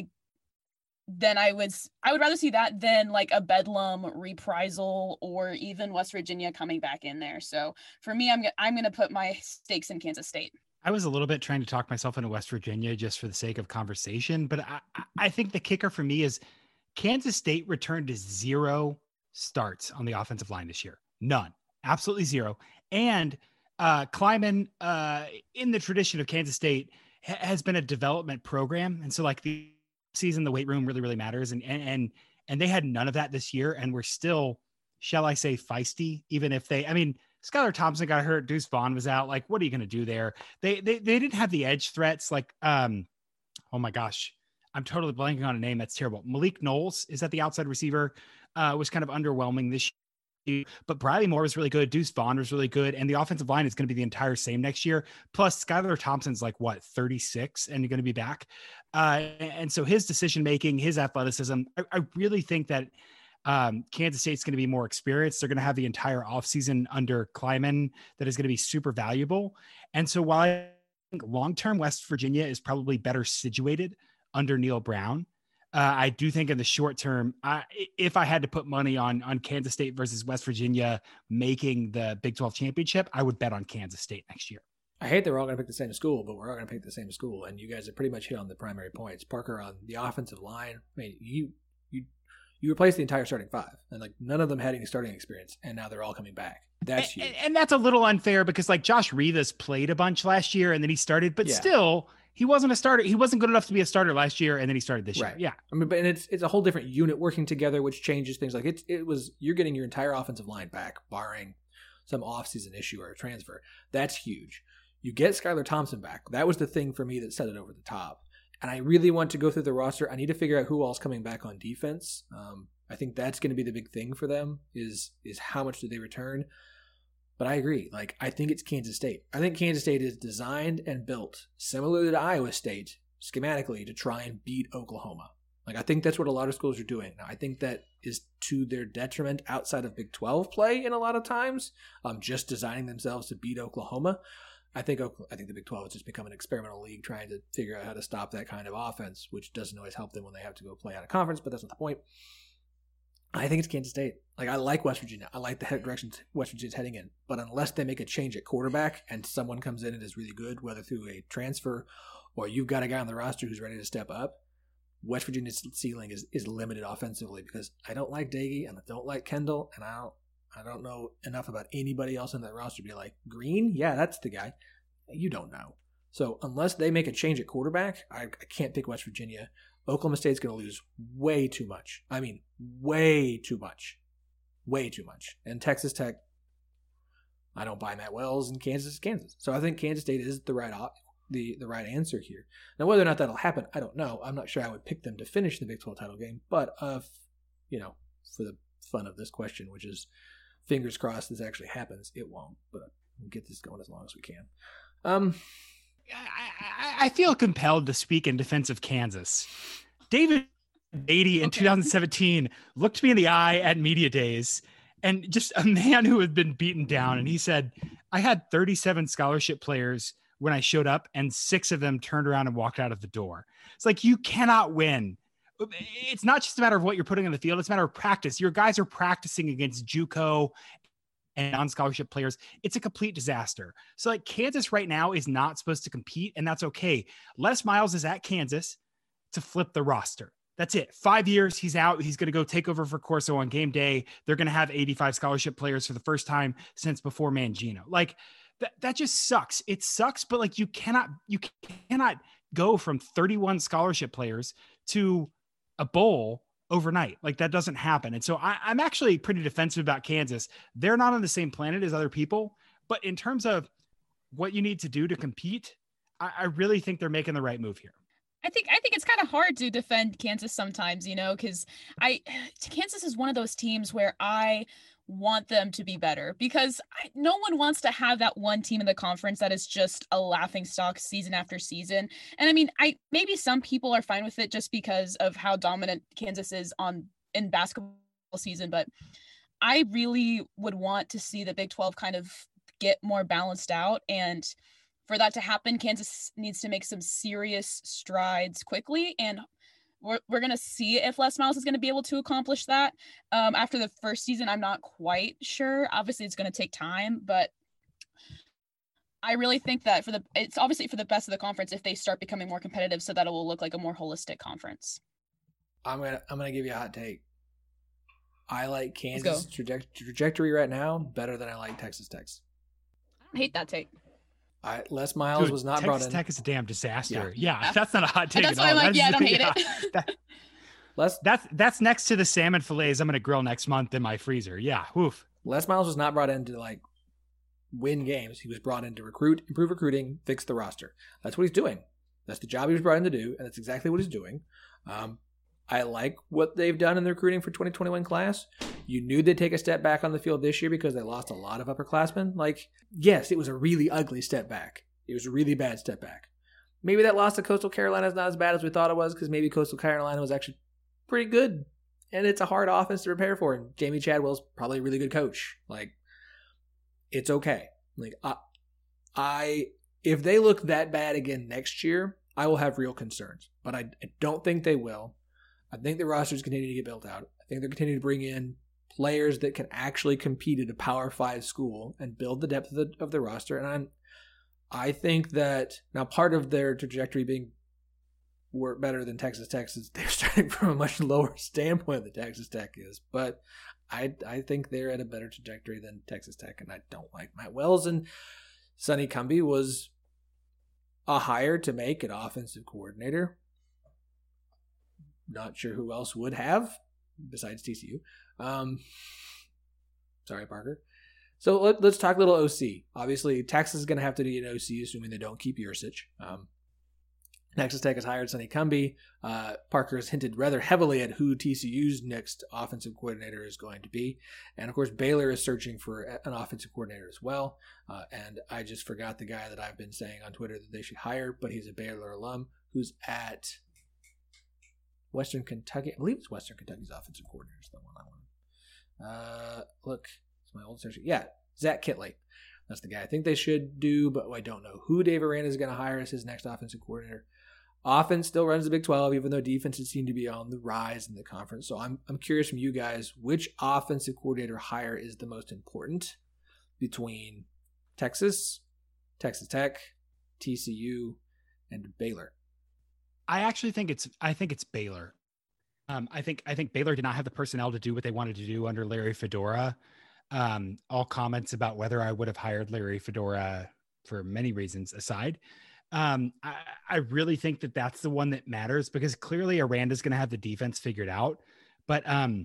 than I was, I would rather see that than like a Bedlam reprisal or even West Virginia coming back in there. So for me, I'm, I'm going to put my stakes in Kansas State. I was a little bit trying to talk myself into West Virginia just for the sake of conversation, but I, I think the kicker for me is Kansas State returned to zero starts on the offensive line this year. None. Absolutely zero. And uh, Kleiman, uh, in the tradition of Kansas State, ha- has been a development program. And so like the season, the weight room really, really matters. And, and, and, and they had none of that this year. And we're still, shall I say, feisty, even if they, I mean, Skylar Thompson got hurt. Deuce Vaughn was out. Like, what are you going to do there? They, they, they didn't have the edge threats. Like, um, oh my gosh, I'm totally blanking on a name. That's terrible. Malik Knowles is that the outside receiver, uh, was kind of underwhelming this year. But Bradley Moore was really good. Deuce Vaughn was really good. And the offensive line is going to be the entire same next year. Plus Skylar Thompson's like what, thirty-six and going to be back. Uh, and so his decision-making, his athleticism, I, I really think that um, Kansas State's going to be more experienced. They're going to have the entire offseason under Kleiman that is going to be super valuable. And so while I think long-term West Virginia is probably better situated under Neil Brown, Uh, I do think in the short term, I, if I had to put money on on Kansas State versus West Virginia making the Big twelve championship, I would bet on Kansas State next year. I hate that we're all going to pick the same school, but we're all going to pick the same school, and you guys have pretty much hit on the primary points. Parker, on the offensive line, I mean, you you you replaced the entire starting five, and like none of them had any starting experience, and now they're all coming back. That's and, huge. And that's a little unfair because like Josh Rivas played a bunch last year, and then he started, but yeah. still. He wasn't a starter. He wasn't good enough to be a starter last year, and then he started this right. year. Yeah, I mean, but and it's it's a whole different unit working together, which changes things. Like it's it was you're getting your entire offensive line back, barring some offseason issue or a transfer. That's huge. You get Skylar Thompson back. That was the thing for me that set it over the top. And I really want to go through the roster. I need to figure out who all's coming back on defense. Um, I think that's going to be the big thing for them. Is is how much do they return? But I agree. Like, I think it's Kansas State. I think Kansas State is designed and built similarly to Iowa State schematically to try and beat Oklahoma. Like, I think that's what a lot of schools are doing. Now, I think that is to their detriment outside of Big twelve play in a lot of times, um, just designing themselves to beat Oklahoma. I think I think the Big twelve has just become an experimental league trying to figure out how to stop that kind of offense, which doesn't always help them when they have to go play out of conference, but that's not the point. I think it's Kansas State. Like, I like West Virginia. I like the direction West Virginia's heading in. But unless they make a change at quarterback and someone comes in and is really good, whether through a transfer or you've got a guy on the roster who's ready to step up, West Virginia's ceiling is, is limited offensively because I don't like Doege and I don't like Kendall, and I don't I don't know enough about anybody else in that roster to be like, Green? Yeah, that's the guy. You don't know. So unless they make a change at quarterback, I, I can't pick West Virginia. Oklahoma State's going to lose way too much. I mean, way too much. Way too much. And Texas Tech, I don't buy Matt Wells, and Kansas is Kansas. So I think Kansas State is the right op- the, the right answer here. Now, whether or not that'll happen, I don't know. I'm not sure I would pick them to finish the Big twelve title game. But, uh, you know, for the fun of this question, which is fingers crossed this actually happens, it won't. But we'll get this going as long as we can. Um... I, I feel compelled to speak in defense of Kansas. David Beatty in okay. two thousand seventeen looked me in the eye at media days, and just a man who had been beaten down. And he said, I had thirty-seven scholarship players when I showed up, and six of them turned around and walked out of the door. It's like, you cannot win. It's not just a matter of what you're putting on the field. It's a matter of practice. Your guys are practicing against JUCO and non-scholarship players. It's a complete disaster. So like Kansas right now is not supposed to compete, and that's okay. Les Miles is at Kansas to flip the roster. That's it. Five years, he's out. He's going to go take over for Corso on game day. They're going to have eighty-five scholarship players for the first time since before Mangino. Like that, that just sucks. It sucks, but like you cannot, you cannot go from thirty-one scholarship players to a bowl overnight. Like that doesn't happen. And so I, I'm actually pretty defensive about Kansas. They're not on the same planet as other people, but in terms of what you need to do to compete, I, I really think they're making the right move here. I think I think it's kind of hard to defend Kansas sometimes, you know, because I Kansas is one of those teams where I want them to be better because I, no one wants to have that one team in the conference that is just a laughingstock season after season. And I mean, I maybe some people are fine with it just because of how dominant Kansas is on in basketball season, but I really would want to see the Big twelve kind of get more balanced out, and for that to happen, Kansas needs to make some serious strides quickly, and we're, we're going to see if Les Miles is going to be able to accomplish that. Um, after the first season, I'm not quite sure. Obviously, it's going to take time, but I really think that for the it's obviously for the best of the conference if they start becoming more competitive so that it will look like a more holistic conference. I'm going to I'm gonna give you a hot take. I like Kansas' traje- trajectory right now better than I like Texas Tech's. I don't hate that take. I, Les Miles Dude, was not Texas brought in. Tech is a damn disaster. Yeah, yeah, yeah that's not a hot take. That's at why all. I'm like, That's yeah, I don't hate yeah, it. that, Les, that's that's next to the salmon fillets I'm going to grill next month in my freezer. Yeah, woof. Les Miles was not brought in to like win games. He was brought in to recruit, improve recruiting, fix the roster. That's what he's doing. That's the job he was brought in to do, and that's exactly what he's doing. Um, I like what they've done in the recruiting for twenty twenty-one class. You knew they'd take a step back on the field this year because they lost a lot of upperclassmen. Like, yes, it was a really ugly step back. It was a really bad step back. Maybe that loss to Coastal Carolina is not as bad as we thought it was because maybe Coastal Carolina was actually pretty good. And it's a hard offense to prepare for. And Jamie Chadwell's probably a really good coach. Like, it's okay. Like, I, I if they look that bad again next year, I will have real concerns. But I, I don't think they will. I think the rosters continue to get built out. I think they're continuing to bring in players that can actually compete at a Power Five school and build the depth of the, of the roster. And I'm I think that now part of their trajectory being work better than Texas Tech is they're starting from a much lower standpoint than Texas Tech is. But I I think they're at a better trajectory than Texas Tech, and I don't like Matt Wells. And Sonny Cumbie was a hire to make an offensive coordinator. Not sure who else would have besides T C U. Um, sorry, Parker. So let, let's talk a little O C. Obviously, Texas is going to have to need an O C, assuming they don't keep Yursich. Um, Texas Tech has hired Sonny Cumbie. Uh, Parker has hinted rather heavily at who T C U's next offensive coordinator is going to be. And, of course, Baylor is searching for an offensive coordinator as well. Uh, and I just forgot the guy that I've been saying on Twitter that they should hire, but he's a Baylor alum who's at Western Kentucky. I believe it's Western Kentucky's offensive coordinator is the one I want. Uh, look. My old search. Yeah, Zach Kitley. That's the guy I think they should do, but I don't know who Dave Aranda is going to hire as his next offensive coordinator. Offense still runs the Big twelve, even though defenses seem to be on the rise in the conference. So I'm I'm curious from you guys, which offensive coordinator hire is the most important between Texas, Texas Tech, T C U, and Baylor? I actually think it's I think it's Baylor. Um, I think I think Baylor did not have the personnel to do what they wanted to do under Larry Fedora. Um, all comments about whether I would have hired Larry Fedora for many reasons aside. Um, I, I really think that that's the one that matters because clearly Aranda's going to have the defense figured out. But um,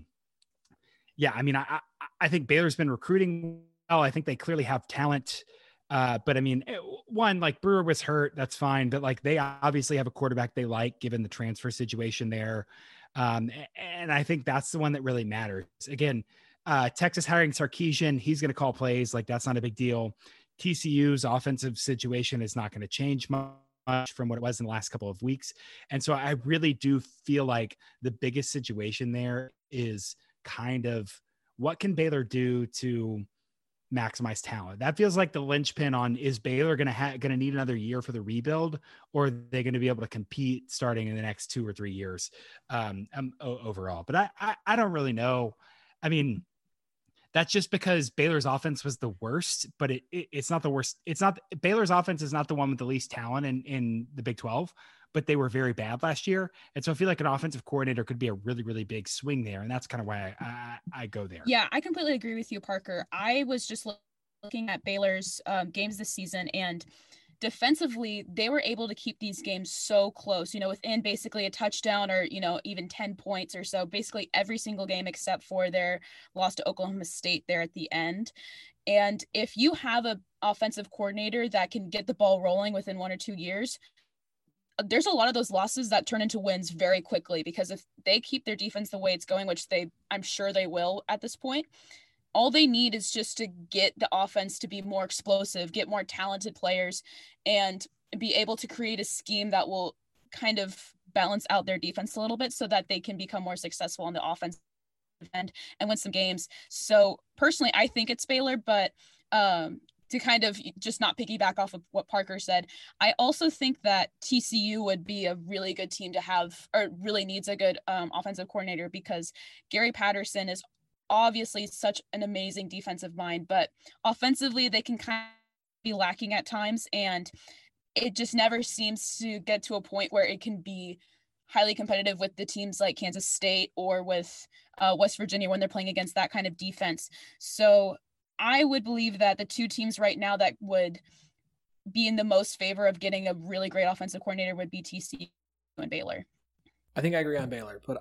yeah, I mean, I, I I think Baylor's been recruiting well. I think they clearly have talent. Uh, but I mean, one, like Brewer was hurt, that's fine. But like they obviously have a quarterback they like given the transfer situation there. Um, and I think that's the one that really matters. Again, uh, Texas hiring Sarkisian, he's going to call plays. Like that's not a big deal. T C U's offensive situation is not going to change much from what it was in the last couple of weeks. And so I really do feel like the biggest situation there is kind of what can Baylor do to maximize talent. That feels like the linchpin on, is Baylor going to have going to need another year for the rebuild, or are they going to be able to compete starting in the next two or three years um, um overall? But I, I I don't really know. I mean, that's just because Baylor's offense was the worst, but it, it it's not the worst. It's not Baylor's offense is not the one with the least talent in in the Big twelve, but they were very bad last year. And so I feel like an offensive coordinator could be a really, really big swing there. And that's kind of why I, I, I go there. Yeah, I completely agree with you, Parker. I was just looking at Baylor's um, games this season, and defensively, they were able to keep these games so close, you know, within basically a touchdown or, you know, even ten points or so, basically every single game except for their loss to Oklahoma State there at the end. And if you have an offensive coordinator that can get the ball rolling within one or two years, there's a lot of those losses that turn into wins very quickly, because if they keep their defense the way it's going, which they, I'm sure they will at this point, all they need is just to get the offense to be more explosive, get more talented players, and be able to create a scheme that will kind of balance out their defense a little bit so that they can become more successful on the offensive end and win some games. So personally, I think it's Baylor, but um, to kind of just not piggyback off of what Parker said, I also think that T C U would be a really good team to have, or really needs a good um, offensive coordinator, because Gary Patterson is obviously such an amazing defensive mind, but offensively they can kind of be lacking at times, and it just never seems to get to a point where it can be highly competitive with the teams like Kansas State or with uh, West Virginia when they're playing against that kind of defense. So I would believe that the two teams right now that would be in the most favor of getting a really great offensive coordinator would be T C U and Baylor. I think I agree on Baylor, but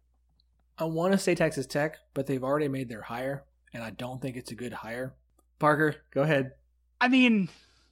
I want to say Texas Tech, but they've already made their hire, and I don't think it's a good hire. Parker, go ahead. I mean,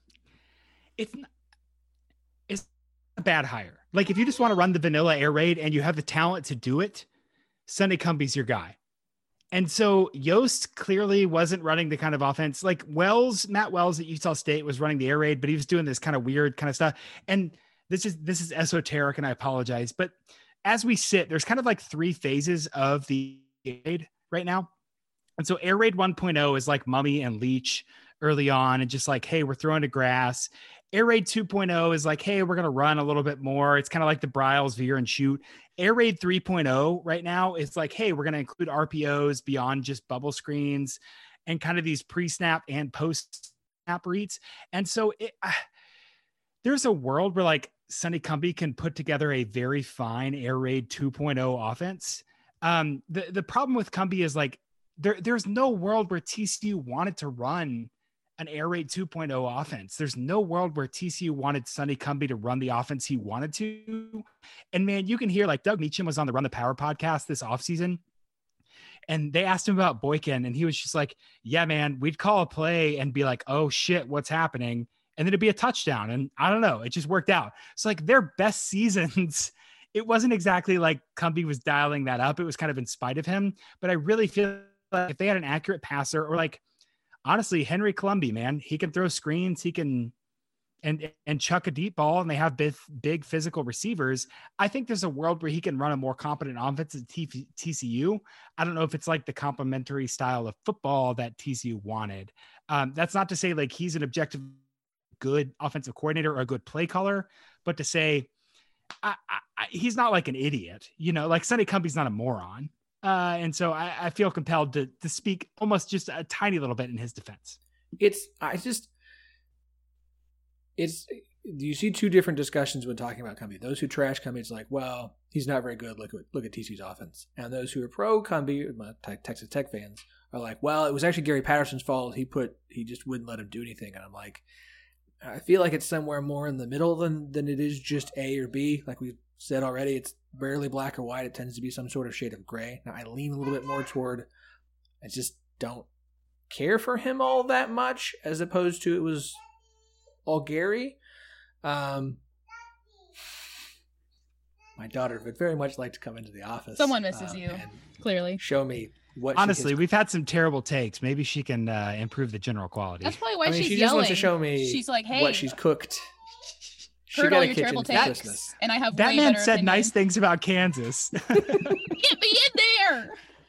it's not, it's a bad hire. Like, if you just want to run the vanilla air raid and you have the talent to do it, Sunday Cumbie's your guy. And so Yost clearly wasn't running the kind of offense like Wells, Matt Wells at Utah State was running the air raid, but he was doing this kind of weird kind of stuff. And this is, this is esoteric, and I apologize, but as we sit, there's kind of like three phases of the air raid right now. And so air raid one point oh is like Mummy and Leach early on, and just like, hey, we're throwing to grass. Air raid two point oh is like, hey, we're going to run a little bit more. It's kind of like the Bryles veer and shoot. Air raid three point oh right now is like, hey, we're going to include R P Os beyond just bubble screens and kind of these pre-snap and post-snap reads. And so it, uh, there's a world where like Sonny Cumbie can put together a very fine air raid two point oh offense. Um, the, the problem with Cumbie is like, there, there's no world where T C U wanted to run an air raid two point oh offense. There's no world where T C U wanted Sonny Cumbie to run the offense he wanted to. And man, you can hear like Doug Meacham was on the Run the Power podcast this offseason, and they asked him about Boykin, and he was just like, yeah, man, we'd call a play and be like, oh shit, what's happening? And then it'd be a touchdown. And I don't know, it just worked out. So like their best seasons, it wasn't exactly like Cumbie was dialing that up. It was kind of in spite of him. But I really feel like if they had an accurate passer, or like, honestly, Henry Colombi, man, he can throw screens, he can, and, and chuck a deep ball, and they have big, big physical receivers. I think there's a world where he can run a more competent offense at T C U. I don't know if it's like the complementary style of football that T C U wanted. Um, that's not to say like he's an objective good offensive coordinator or a good play caller, but to say I, I, he's not like an idiot, you know, like Sonny Cumbie's not a moron. Uh, and so I, I feel compelled to to speak almost just a tiny little bit in his defense. It's, I just, it's you see two different discussions when talking about Cumbie. Those who trash Cumbie, it's like, well, he's not very good. Look at look at T C U's offense. And those who are pro Cumbie, Texas Tech fans, are like, well, it was actually Gary Patterson's fault. He put he just wouldn't let him do anything. And I'm like, I feel like it's somewhere more in the middle than than it is just A or B. Like we've said already, it's rarely black or white. It tends to be some sort of shade of gray. Now I lean a little bit more toward I just don't care for him all that much, as opposed to it was all Gary. Um, my daughter would very much like to come into the office. Someone misses um, you, and clearly. Show me what. Honestly, she has... we've had some terrible takes. Maybe she can uh, improve the general quality. That's probably why I mean, she's she yelling. just wants to show me. She's like, "Hey, what she's cooked." She heard got all a your kitchen terrible for takes, Christmas. and I have that way man better said opinion. nice things about Kansas. Get me in there.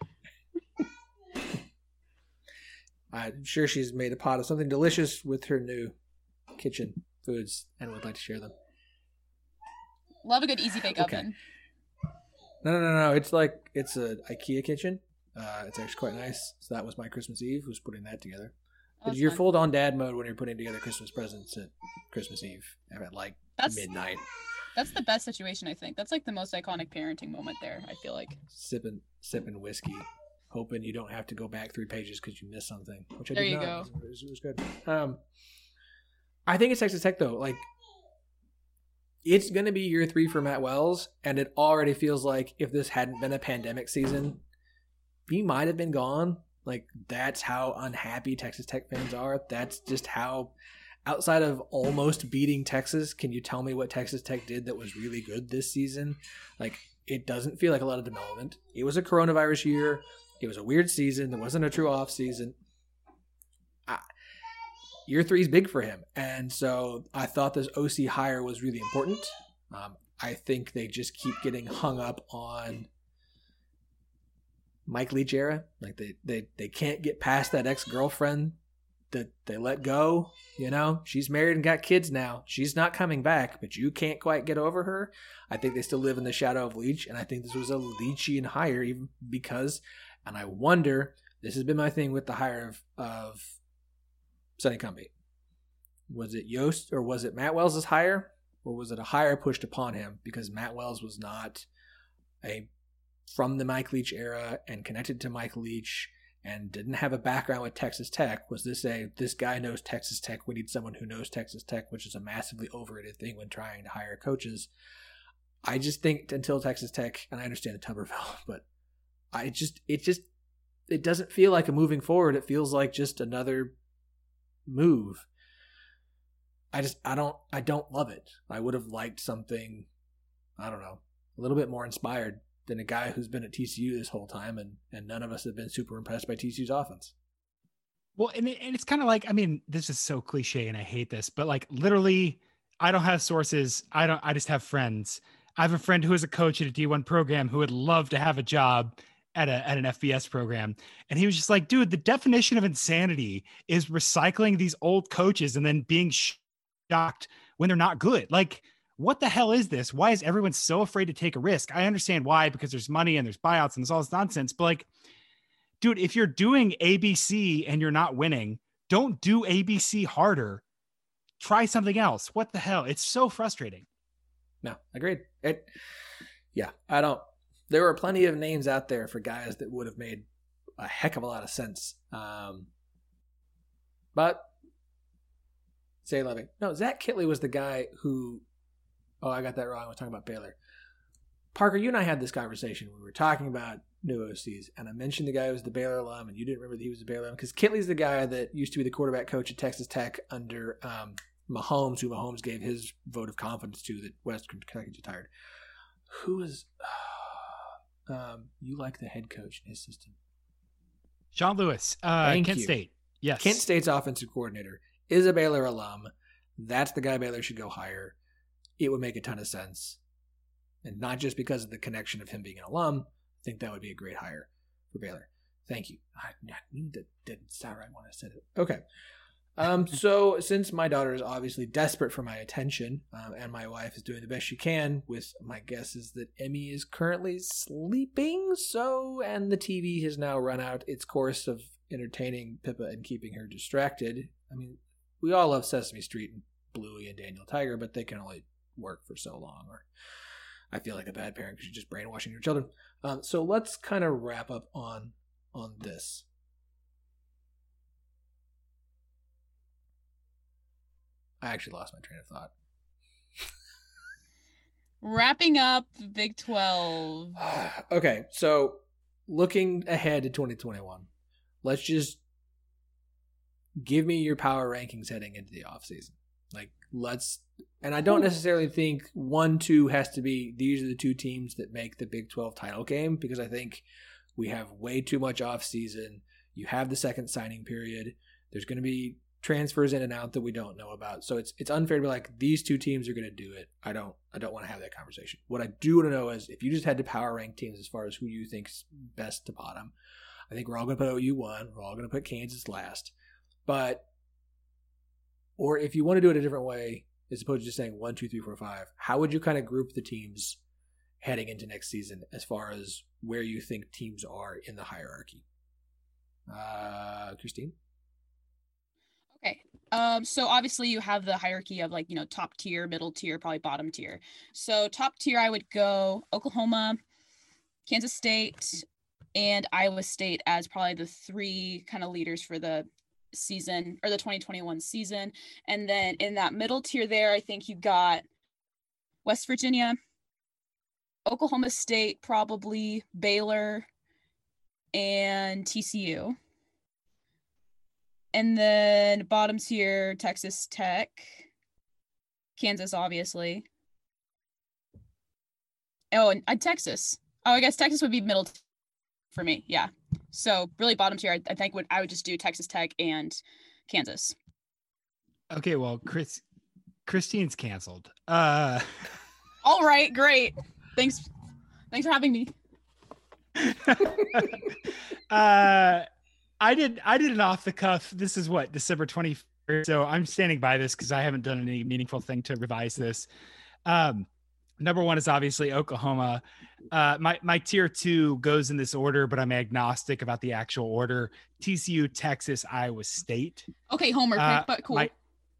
I'm sure she's made a pot of something delicious with her new kitchen foods and would like to share them. Love a good easy bake Okay. oven. No, no, no, no. It's like it's a IKEA kitchen. Uh, it's actually quite nice. So that was my Christmas Eve. Was putting that together. But That's you're fun. full on dad mode when you're putting together Christmas presents at Christmas Eve at like That's- midnight, That's the best situation, I think. That's like the most iconic parenting moment there, I feel like. sipping sipping whiskey, hoping you don't have to go back three pages because you missed something. Which I There did you not. go. It was, it was good. Um, I think it's Texas Tech though. Like, it's going to be year three for Matt Wells, and it already feels like if this hadn't been a pandemic season, he might have been gone. Like, that's how unhappy Texas Tech fans are. That's just how, outside of almost beating Texas, can you tell me what Texas Tech did that was really good this season? Like, it doesn't feel like a lot of development. It was a coronavirus year. It was a weird season. There wasn't a true off season. I, year three is big for him. And so I thought this O C hire was really important. Um, I think they just keep getting hung up on Mike Leach era. Like they, they, they can't get past that ex-girlfriend that they let go. You know, she's married and got kids now. She's not coming back, but you can't quite get over her. I think they still live in the shadow of Leach, and I think this was a Leachian hire even because, and I wonder, this has been my thing with the hire of, of Sonny Cumbie. Was it Yost or was it Matt Wells' hire? Or was it a hire pushed upon him because Matt Wells was not a from the Mike Leach era and connected to Mike Leach and didn't have a background with Texas Tech? Was this a, this guy knows Texas Tech, we need someone who knows Texas Tech, which is a massively overrated thing when trying to hire coaches. I just think until Texas Tech, and I understand the Tuberville, but I just, it just, it doesn't feel like a moving forward. It feels like just another move. I just, I don't, I don't love it. I would have liked something, I don't know, a little bit more inspired than a guy who's been at T C U this whole time, and, and none of us have been super impressed by T C U's offense. Well, and, it, and it's kind of like, I mean, this is so cliche and I hate this, but like literally, I don't have sources. I don't, I just have friends. I have a friend who is a coach at a D one program who would love to have a job at a, at an F B S program. And he was just like, dude, the definition of insanity is recycling these old coaches and then being shocked when they're not good. Like, what the hell is this? Why is everyone so afraid to take a risk? I understand why, because there's money and there's buyouts and there's all this nonsense. But like, dude, if you're doing A B C and you're not winning, don't do A B C harder. Try something else. What the hell? It's so frustrating. No, agreed. It, yeah, I don't. There were plenty of names out there for guys that would have made a heck of a lot of sense. Um, but Zay Levy. No, Zach Kitley was the guy who. Oh, I got that wrong. I was talking about Baylor. Parker, you and I had this conversation. We were talking about new O Cs, and I mentioned the guy who was the Baylor alum, and you didn't remember that he was the Baylor alum because Kitley's the guy that used to be the quarterback coach at Texas Tech under um, Mahomes, who Mahomes gave his vote of confidence to that Western Kentucky retired. Who is um, you like the head coach in his system? Sean Lewis, uh, Thank Kent you. State. Yes. Kent State's offensive coordinator is a Baylor alum. That's the guy Baylor should go hire. It would make a ton of sense. And not just because of the connection of him being an alum. I think that would be a great hire for Baylor. Thank you. I, I knew that didn't sound right when I said it. Okay. Um, so since my daughter is obviously desperate for my attention, um, and my wife is doing the best she can with, my guess is that Emmy is currently sleeping. So, and the T V has now run out its course of entertaining Pippa and keeping her distracted. I mean, we all love Sesame Street, and Bluey and Daniel Tiger, but they can only work for so long. Or I feel like a bad parent because you're just brainwashing your children. Um, so let's kind of wrap up on on this. I actually lost my train of thought. Wrapping up the Big twelve. Okay, so looking ahead to twenty twenty-one, let's just give me your power rankings heading into the offseason. Like, let's, and I don't necessarily think one, two has to be, these are the two teams that make the Big twelve title game, because I think we have way too much offseason. You have the second signing period. There's going to be transfers in and out that we don't know about. So it's it's unfair to be like, these two teams are going to do it. I don't I don't want to have that conversation. What I do want to know is, if you just had to power rank teams as far as who you think's best to bottom, I think we're all going to put O U one. We're all going to put Kansas last. But, or if you want to do it a different way, as opposed to just saying one, two, three, four, five, how would you kind of group the teams heading into next season as far as where you think teams are in the hierarchy? Uh, Christine? Okay. Um, so obviously you have the hierarchy of, like, you know, top tier, middle tier, probably bottom tier. So top tier, I would go Oklahoma, Kansas State, and Iowa State as probably the three kind of leaders for the season, or the twenty twenty-one season. And then in that middle tier there, I think you got West Virginia, Oklahoma State, probably Baylor, and T C U. And then bottom tier, Texas Tech, Kansas, obviously. Oh, and uh, Texas. Oh, I guess Texas would be middle t- for me. Yeah. So really bottom tier, I, I think would I would just do Texas Tech and Kansas. Okay, well, Chris, Christine's canceled. Uh, All right, great. Thanks. Thanks for having me. uh, I did. I did an off the cuff. This is what, December twenty-first. So I'm standing by this because I haven't done any meaningful thing to revise this. Um, number one is obviously Oklahoma. Uh, my my tier two goes in this order, but I'm agnostic about the actual order. T C U, Texas, Iowa State. Okay, homer pick, Uh, but cool. my-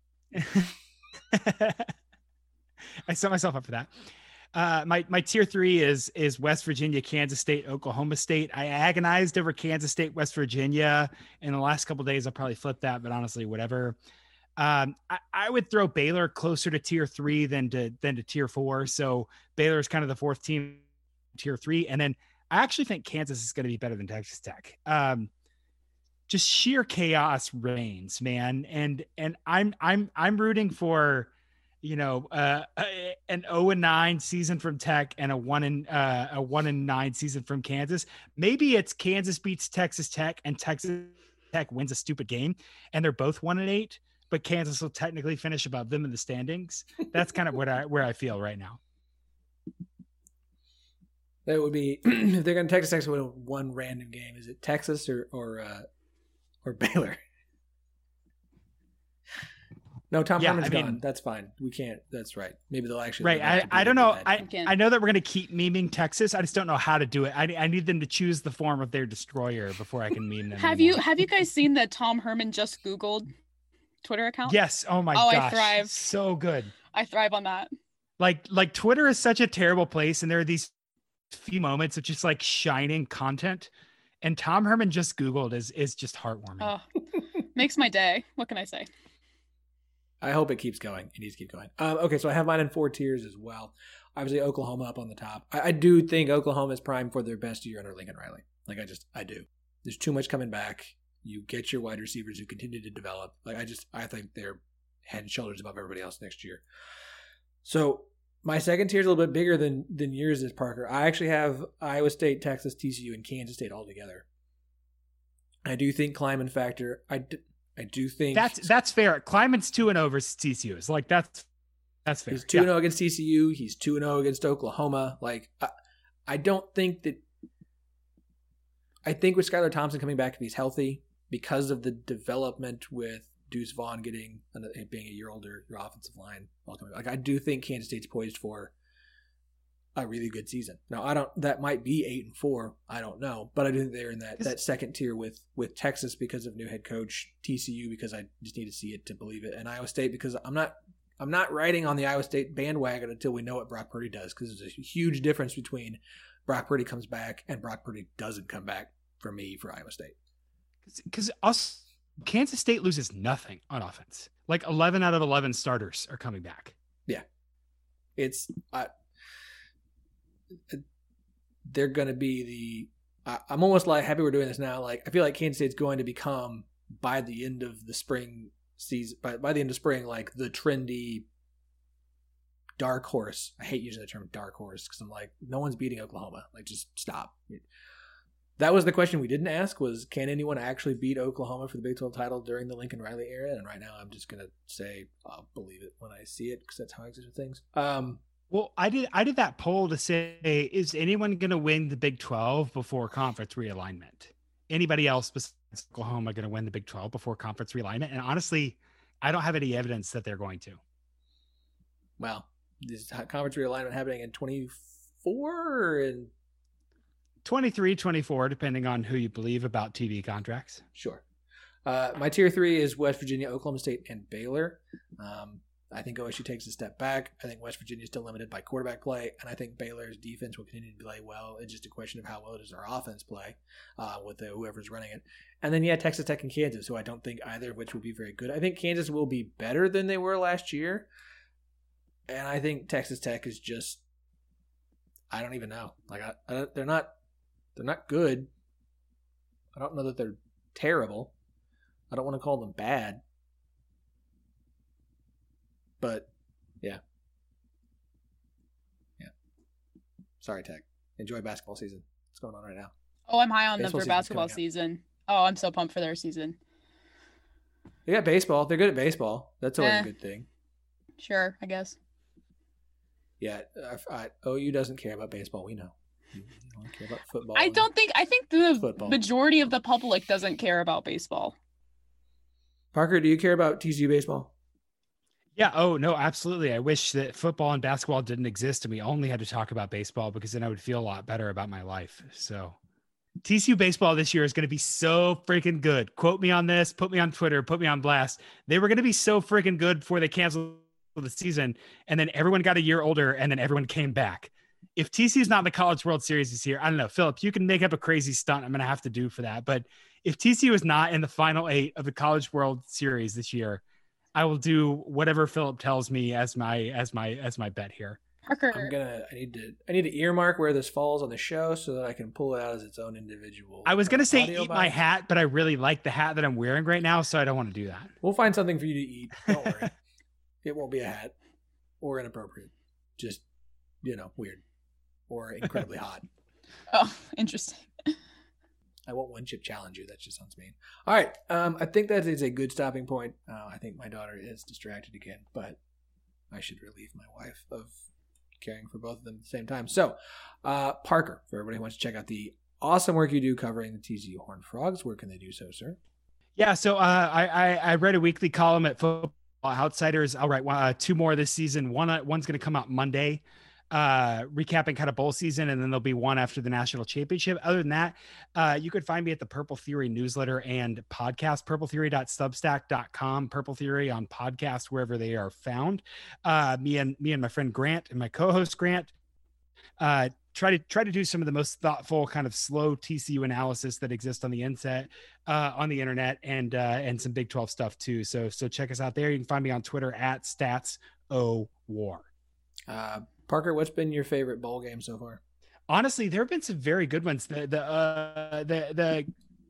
I set myself up for that. Uh, my my tier three is is West Virginia, Kansas State, Oklahoma State. I agonized over Kansas State, West Virginia. In the last couple of days, I'll probably flip that, but honestly, whatever. Um, I, I would throw Baylor closer to tier three than to than to tier four. So Baylor is kind of the fourth team, tier three, and then I actually think Kansas is going to be better than Texas Tech. Um, just sheer chaos reigns, man, and and I'm I'm I'm rooting for, you know, uh, an oh and nine season from Tech and a one and uh, a one and nine season from Kansas. Maybe it's Kansas beats Texas Tech and Texas Tech wins a stupid game, and they're both one and eight, but Kansas will technically finish above them in the standings. That's kind of what I where I feel right now. That would be, if they're going to Texas Tech win one random game, is it Texas or or uh, or Baylor? No, Tom Yeah, Herman's I mean- gone. That's fine. We can't. That's right. Maybe they'll actually. Right. live up I, to I being don't a know. bad I, team. team. I know that we're going to keep memeing Texas. I just don't know how to do it. I, I need them to choose the form of their destroyer before I can meme them. Have anymore. you have you guys seen the Tom Herman just Googled Twitter account? Yes. Oh my Oh, I gosh. thrive. So good. I thrive on that. Like, like Twitter is such a terrible place. And there are these few moments of just like shining content. And Tom Herman just Googled is, is just heartwarming. Oh, makes my day. What can I say? I hope it keeps going. It needs to keep going. Um, okay, so I have mine in four tiers as well. Obviously, Oklahoma up on the top. I, I do think Oklahoma is primed for their best year under Lincoln Riley. Like, I just, I do. There's too much coming back. You get your wide receivers who continue to develop. Like, I just, I think they're head and shoulders above everybody else next year. So my second tier is a little bit bigger than than yours is, Parker. I actually have Iowa State, Texas, T C U, and Kansas State all together. I do think climate factor. I do, I do think That's, that's fair. Climate's two and over T C U. It's like, that's, that's fair. he's two and zero against T C U. He's two and zero against Oklahoma. Like, I, I don't think that. I think with Skylar Thompson coming back, if he's healthy, because of the development with Deuce Vaughn getting being a year older, your offensive line, like I do think Kansas State's poised for a really good season. Now, I don't. That might be eight and four. I don't know, but I do think they're in that, that second tier with with Texas because of new head coach, T C U because I just need to see it to believe it, and Iowa State because I'm not I'm not riding on the Iowa State bandwagon until we know what Brock Purdy does, because there's a huge difference between Brock Purdy comes back and Brock Purdy doesn't come back for me for Iowa State. Because us, Kansas State loses nothing on offense. Like eleven out of eleven starters are coming back. Yeah. It's, uh, they're going to be the, uh, I'm almost like happy we're doing this now. Like, I feel like Kansas State's going to become, by the end of the spring season, by, by the end of spring, like the trendy dark horse. I hate using the term dark horse because I'm like, no one's beating Oklahoma. Like, just stop. That was the question we didn't ask, was can anyone actually beat Oklahoma for the Big twelve title during the Lincoln Riley era? And right now I'm just going to say I'll believe it when I see it, because that's how I exist with things. Um, well, I did I did that poll to say, is anyone going to win the Big twelve before conference realignment? Anybody else besides Oklahoma going to win the Big twelve before conference realignment? And honestly, I don't have any evidence that they're going to. Well, is conference realignment happening in twenty-four and twenty-three, twenty-four, depending on who you believe about T V contracts. Sure. Uh, my tier three is West Virginia, Oklahoma State, and Baylor. Um, I think O S U takes a step back. I think West Virginia is still limited by quarterback play, and I think Baylor's defense will continue to play well. It's just a question of how well does their offense play uh, with the, whoever's running it. And then, yeah, Texas Tech and Kansas, who I don't think either of which will be very good. I think Kansas will be better than they were last year, and I think Texas Tech is just, I don't even know. Like I, I, they're not. They're not good. I don't know that they're terrible. I don't want to call them bad. But, yeah. Yeah. Sorry, Tech. Enjoy basketball season. What's going on right now? Oh, I'm high on baseball them for basketball season. Oh, I'm so pumped for their season. They got baseball. They're good at baseball. That's always eh, a good thing. Sure, I guess. Yeah. I, I, O U doesn't care about baseball. We know. You don't care about football. I don't think, I think the football. majority of the public doesn't care about baseball. Parker, do you care about T C U baseball? Yeah. Oh, no, absolutely. I wish that football and basketball didn't exist and we only had to talk about baseball, because then I would feel a lot better about my life. So T C U baseball this year is going to be so freaking good. Quote me on this, put me on Twitter, put me on blast. They were going to be so freaking good before they canceled the season. And then everyone got a year older and then everyone came back. If T C U is not in the College World Series this year, I don't know, Philip, you can make up a crazy stunt I'm going to have to do for that. But if T C U is not in the final eight of the College World Series this year, I will do whatever Philip tells me as my as my as my bet here. Parker, I'm gonna. I need to. I need to earmark where this falls on the show so that I can pull it out as its own individual. I was gonna uh, say eat my hat, but I really like the hat that I'm wearing right now, so I don't want to do that. We'll find something for you to eat. Don't worry. It won't be a hat or inappropriate. Just, you know, weird. Or incredibly hot. Oh, interesting. I won't one chip challenge you. That just sounds mean. All right. Um, I think that is a good stopping point. Uh, I think my daughter is distracted again, but I should relieve my wife of caring for both of them at the same time. So, uh, Parker, for everybody who wants to check out the awesome work you do covering the T C U Horned Frogs, where can they do so, sir? Yeah. So uh, I, I I read a weekly column at Football Outsiders. I'll write uh, two more this season. One uh, one's going to come out Monday, uh recapping kind of bowl season, and then there'll be one after the national championship. Other than that, uh you could find me at the Purple Theory newsletter and podcast, purple theory dot substack dot com, Purple Theory on podcast wherever they are found. Uh me and me and my friend Grant and my co-host Grant uh try to try to do some of the most thoughtful kind of slow T C U analysis that exists on the inset uh on the internet, and uh and some Big twelve stuff too. So so check us out there. You can find me on Twitter at stats o war. uh Parker, what's been your favorite bowl game so far? Honestly, there have been some very good ones. The the uh, the the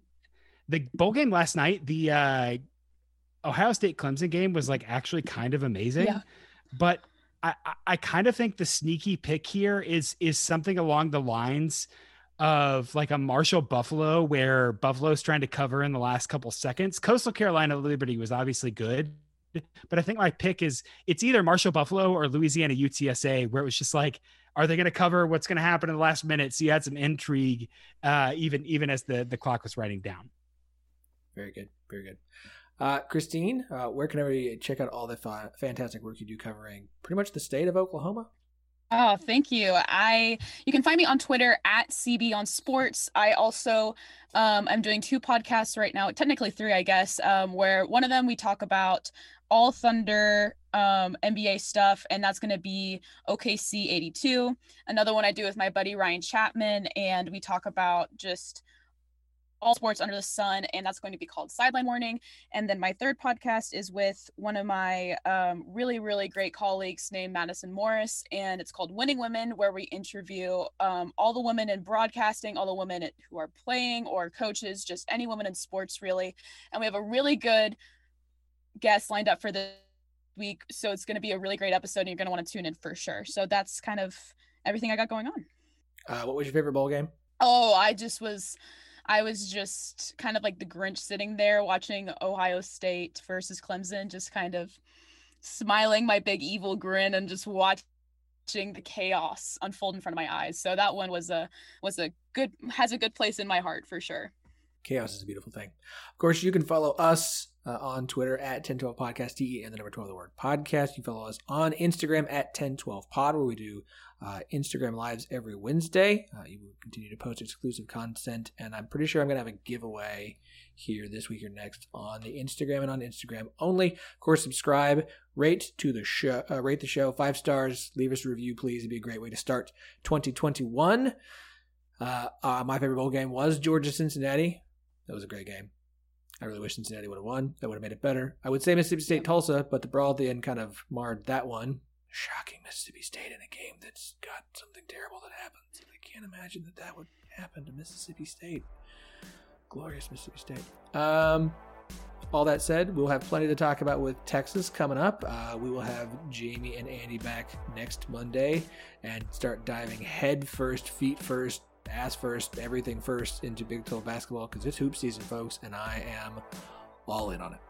the bowl game last night, the uh, Ohio State Clemson game was like actually kind of amazing. Yeah. But I, I, I kind of think the sneaky pick here is is something along the lines of like a Marshall Buffalo, where Buffalo's trying to cover in the last couple seconds. Coastal Carolina Liberty was obviously good, but I think my pick is it's either Marshall Buffalo or Louisiana U T S A, where it was just like, are they going to cover what's going to happen in the last minute? So you had some intrigue, uh, even even as the, the clock was writing down. Very good. Very good. Uh, Christine, uh, where can everybody check out all the fa- fantastic work you do covering pretty much the state of Oklahoma? Oh, thank you. I you can find me on Twitter at C B on Sports. I also um, I'm doing two podcasts right now, technically three, I guess, um, where one of them we talk about all Thunder um, N B A stuff, and that's going to be O K C eighty-two. Another one I do with my buddy Ryan Chapman, and we talk about just all sports under the sun, and that's going to be called Sideline Morning. And then my third podcast is with one of my um, really, really great colleagues named Madison Morris, and it's called Winning Women, where we interview um, all the women in broadcasting, all the women who are playing or coaches, just any women in sports, really. And we have a really good guest lined up for this week, so it's going to be a really great episode, and you're going to want to tune in for sure. So that's kind of everything I got going on. Uh, what was your favorite bowl game? Oh, I just was... I was just kind of like the Grinch sitting there watching Ohio State versus Clemson, just kind of smiling my big evil grin and just watching the chaos unfold in front of my eyes. So that one was a was a good has a good place in my heart for sure. Chaos is a beautiful thing. Of course, you can follow us uh, on Twitter at ten twelve podcast, T E and the number twelve, the word podcast. You follow us on Instagram at ten twelve pod, where we do uh, Instagram lives every Wednesday. Uh, you will continue to post exclusive content, and I'm pretty sure I'm going to have a giveaway here this week or next on the Instagram and on Instagram only. Of course, subscribe, rate to the show, uh, rate the show five stars. Leave us a review, please. It'd be a great way to start twenty twenty-one. Uh, uh, my favorite bowl game was Georgia Cincinnati. That was a great game. I really wish Cincinnati would have won. That would have made it better. I would say Mississippi State Tulsa, but the brawl at the end kind of marred that one. Shocking Mississippi State in a game that's got something terrible that happens. I can't imagine that that would happen to Mississippi State. Glorious Mississippi State. Um, all that said, we'll have plenty to talk about with Texas coming up. Uh, we will have Jamie and Andy back next Monday and start diving head first, feet first, ass first, everything first into Big twelve basketball, because it's hoop season, folks, and I am all in on it.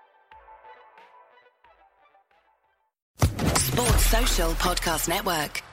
Sports Social Podcast Network.